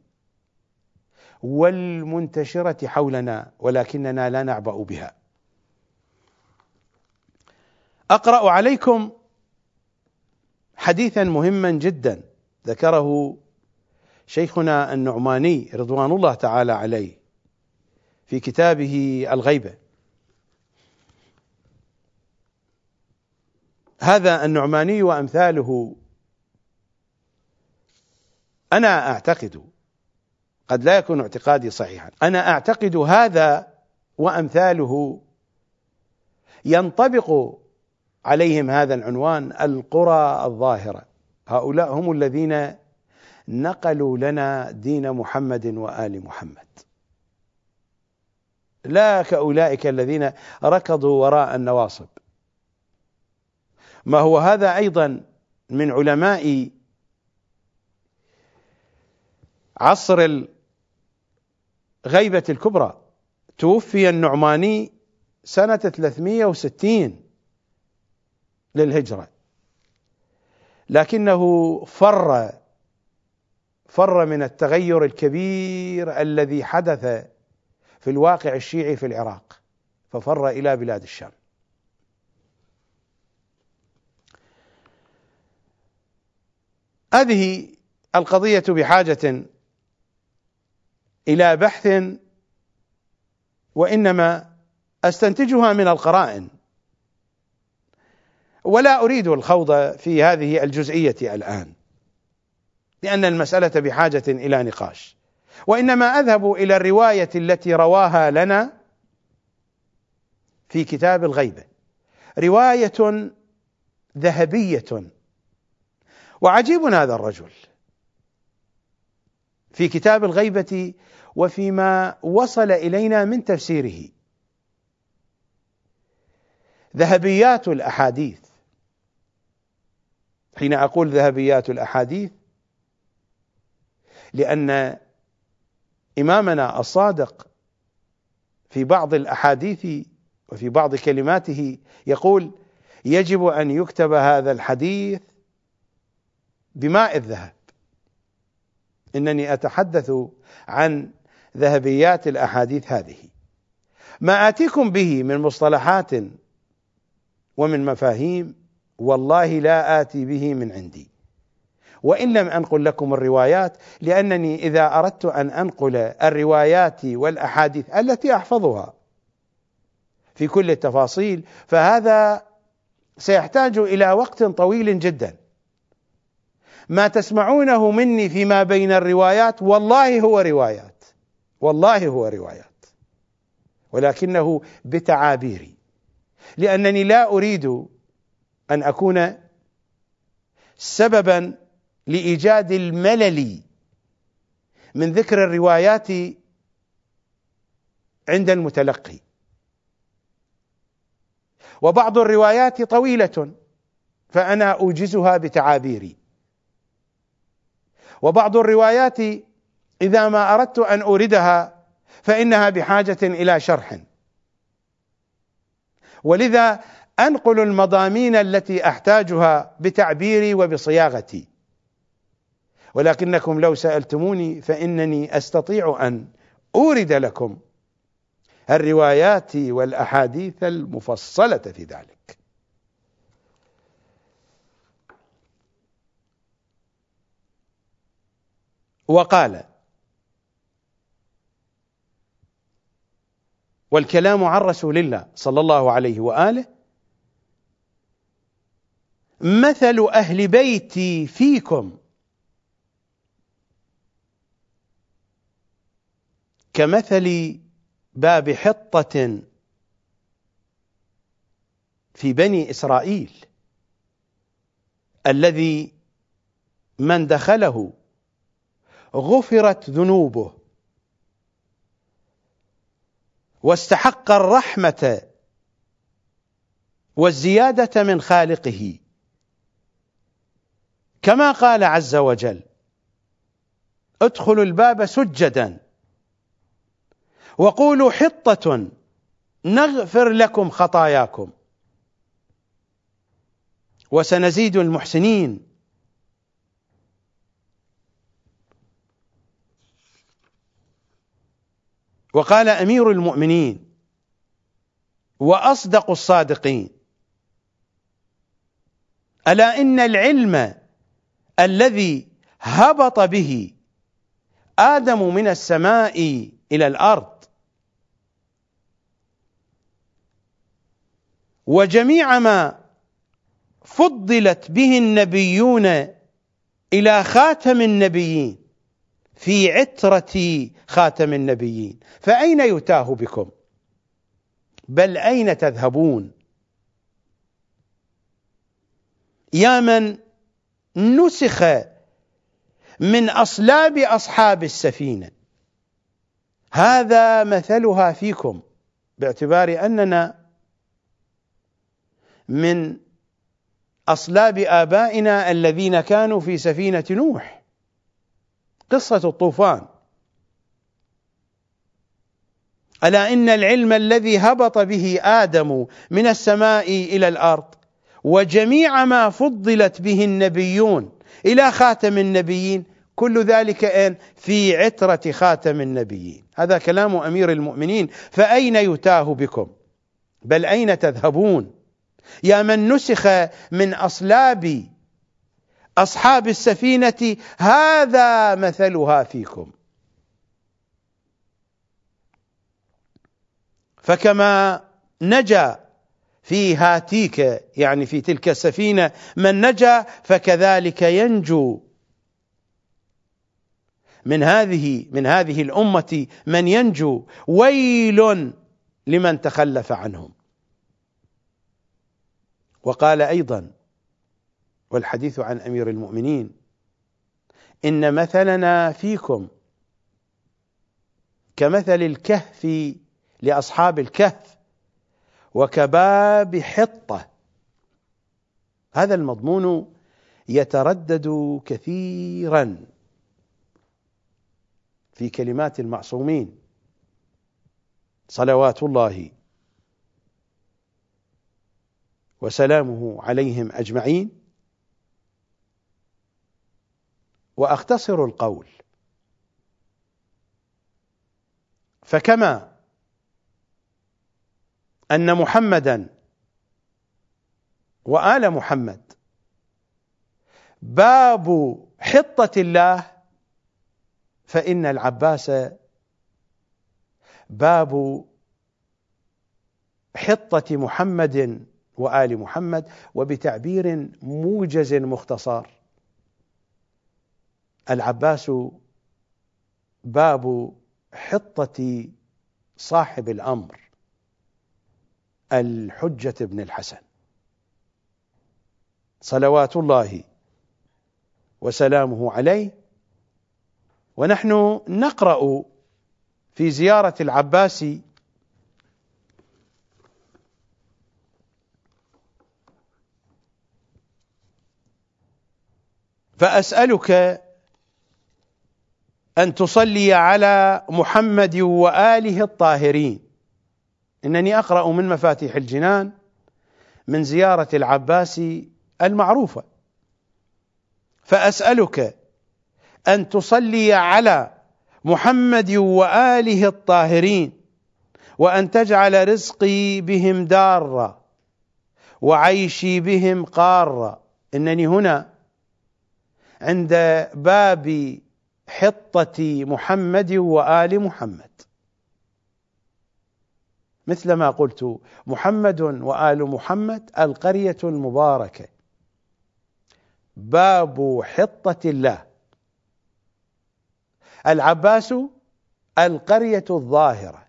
والمنتشرة حولنا ولكننا لا نعبأ بها. أقرأ عليكم حديثا مهما جدا ذكره شيخنا النعماني رضوان الله تعالى عليه في كتابه الغيبة. هذا النعماني وأمثاله أنا أعتقد، قد لا يكون اعتقادي صحيحا، أنا أعتقد هذا وأمثاله ينطبق عليهم هذا العنوان: القرى الظاهرة. هؤلاء هم الذين نقلوا لنا دين محمد وآل محمد، لا كأولئك الذين ركضوا وراء النواصب. ما هو هذا أيضا من علماء عصر الغيبة الكبرى. توفي النعماني سنة 360 للهجرة، لكنه فر من التغير الكبير الذي حدث في الواقع الشيعي في العراق، ففر إلى بلاد الشام. هذه القضية بحاجة إلى بحث، وإنما أستنتجها من القرائن، ولا أريد الخوض في هذه الجزئية الآن لأن المسألة بحاجة إلى نقاش، وإنما أذهب إلى الرواية التي رواها لنا في كتاب الغيبة، رواية ذهبية. وعجيب هذا الرجل في كتاب الغيبة وفيما وصل إلينا من تفسيره. ذهبيات الأحاديث، حين أقول ذهبيات الأحاديث لأن إمامنا الصادق في بعض الأحاديث وفي بعض كلماته يقول: يجب أن يكتب هذا الحديث بماء الذهب. إنني أتحدث عن ذهبيات الأحاديث هذه. ما آتيكم به من مصطلحات ومن مفاهيم والله لا آتي به من عندي، وإن لم أنقل لكم الروايات، لأنني إذا أردت أن أنقل الروايات والأحاديث التي أحفظها في كل التفاصيل فهذا سيحتاج إلى وقت طويل جدا. ما تسمعونه مني فيما بين الروايات والله هو روايات، والله هو روايات، ولكنه بتعابيري، لأنني لا أريد أن أكون سببا لإيجاد الملل من ذكر الروايات عند المتلقي. وبعض الروايات طويلة فأنا أوجزها بتعابيري، وبعض الروايات إذا ما أردت أن أوردها فإنها بحاجة إلى شرح، ولذا أنقل المضامين التي أحتاجها بتعبيري وبصياغتي. ولكنكم لو سألتموني فإنني أستطيع أن أورد لكم الروايات والأحاديث المفصلة في ذلك. وقال: والكلام عن رسول الله صلى الله عليه وآله: مثل أهل بيتي فيكم كمثل باب حطة في بني إسرائيل، الذي من دخله غفرت ذنوبه واستحق الرحمة والزيادة من خالقه، كما قال عز وجل: ادخلوا الباب سجدا وقولوا حطة نغفر لكم خطاياكم وسنزيد المحسنين. وقال أمير المؤمنين وأصدق الصادقين: ألا إن العلم الذي هبط به آدم من السماء إلى الأرض وجميع ما فضلت به النبيون إلى خاتم النبيين في عترة خاتم النبيين، فأين يتاه بكم؟ بل أين تذهبون؟ يا من نسخ من أصلاب أصحاب السفينة، هذا مثلها فيكم، باعتبار أننا من أصلاب آبائنا الذين كانوا في سفينة نوح، قصة الطوفان. ألا إن العلم الذي هبط به آدم من السماء إلى الأرض وجميع ما فضلت به النبيون إلى خاتم النبيين، كل ذلك في عترة خاتم النبيين. هذا كلام أمير المؤمنين: فأين يتاه بكم؟ بل أين تذهبون؟ يا من نسخ من أصلاب أصحاب السفينة، هذا مثلها فيكم. فكما نجا في هاتيك، يعني في تلك السفينة، من نجا، فكذلك ينجو من هذه الأمة من ينجو. ويل لمن تخلف عنهم. وقال أيضا، والحديث عن أمير المؤمنين: إن مثلنا فيكم كمثل الكهف لأصحاب الكهف وكباب حطة. هذا المضمون يتردد كثيرا في كلمات المعصومين صلوات الله وسلامه عليهم أجمعين. وأختصر القول: فكما أن محمدا وآل محمد باب حطة الله، فإن العباس باب حطة محمد وآل محمد. وبتعبير موجز مختصر: العباس باب حطة صاحب الأمر الحجة بن الحسن صلوات الله وسلامه عليه. ونحن نقرأ في زيارة العباس فأسألك أن تصلي على محمد وآله الطاهرين. إنني أقرأ من مفاتيح الجنان من زيارة العباس المعروفة: فأسألك أن تصلي على محمد وآله الطاهرين، وأن تجعل رزقي بهم دارا وعيشي بهم قارا. إنني هنا عند باب حطة محمد وآل محمد. مثل ما قلت محمد وآل محمد القرية المباركة، باب حطة الله. العباس القرية الظاهرة،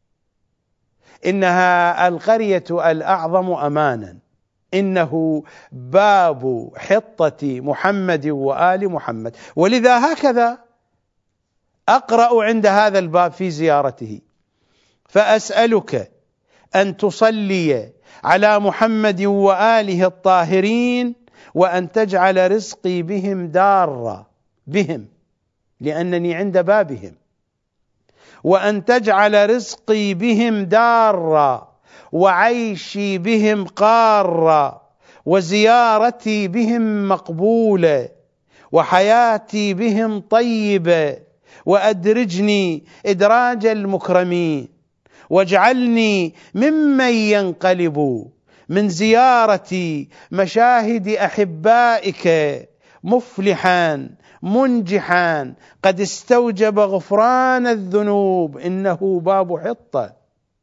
إنها القرية الأعظم أمانا، إنه باب حطة محمد وآل محمد. ولذا هكذا أقرأ عند هذا الباب في زيارته: فأسألك أن تصلي على محمد وآله الطاهرين، وأن تجعل رزقي بهم دارا، بهم لأنني عند بابهم، وأن تجعل رزقي بهم دارا، وعيشي بهم قارا، وزيارتي بهم مقبولة، وحياتي بهم طيبة، وأدرجني إدراج المكرمين، واجعلني ممن ينقلب من زيارة مشاهد أحبائك مفلحا منجحا قد استوجب غفران الذنوب، إنه باب حطة.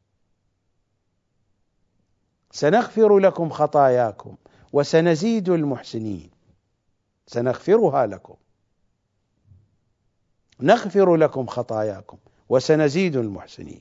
سنغفر لكم خطاياكم وسنزيد المحسنين، سنغفرها لكم، نغفر لكم خطاياكم وسنزيد المحسنين.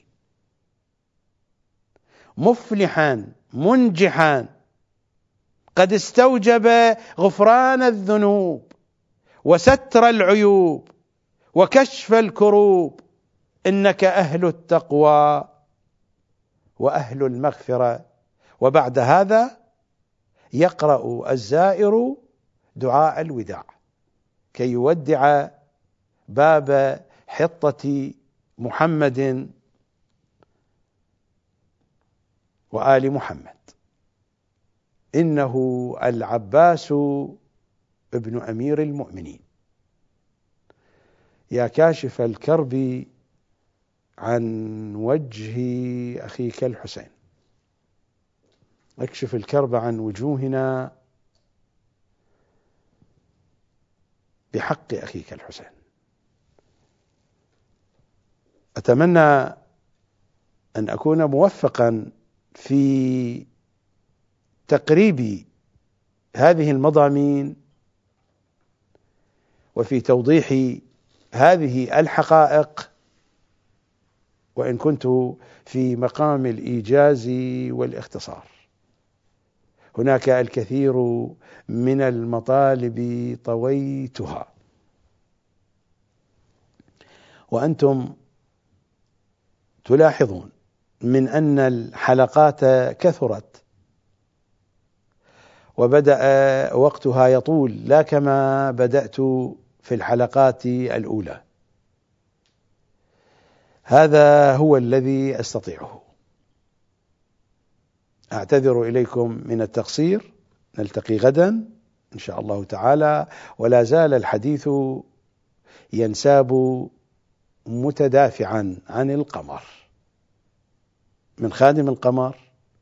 مفلحا منجحا قد استوجب غفران الذنوب وستر العيوب وكشف الكروب، إنك أهل التقوى وأهل المغفرة. وبعد هذا يقرأ الزائر دعاء الوداع كي يودع باب حطة محمد وآل محمد. إنه العباس ابن أمير المؤمنين. يا كاشف الكرب عن وجه أخيك الحسين، اكشف الكرب عن وجوهنا بحق أخيك الحسين. أتمنى أن أكون موفقا في تقريب هذه المضامين وفي توضيح هذه الحقائق، وإن كنت في مقام الإيجاز والاختصار. هناك الكثير من المطالب طويتها، وأنتم تلاحظون من أن الحلقات كثرت وبدأ وقتها يطول، لا كما بدأت في الحلقات الأولى. هذا هو الذي أستطيعه. أعتذر إليكم من التقصير. نلتقي غدا إن شاء الله تعالى، ولا زال الحديث ينساب متدافعا عن القمر، من خادم القمر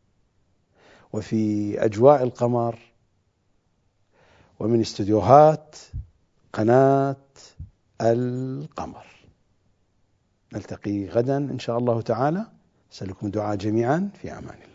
وفي أجواء القمر ومن استديوهات قناة القمر. نلتقي غدا إن شاء الله تعالى. أسألكم الدعاء جميعا، في أمان الله.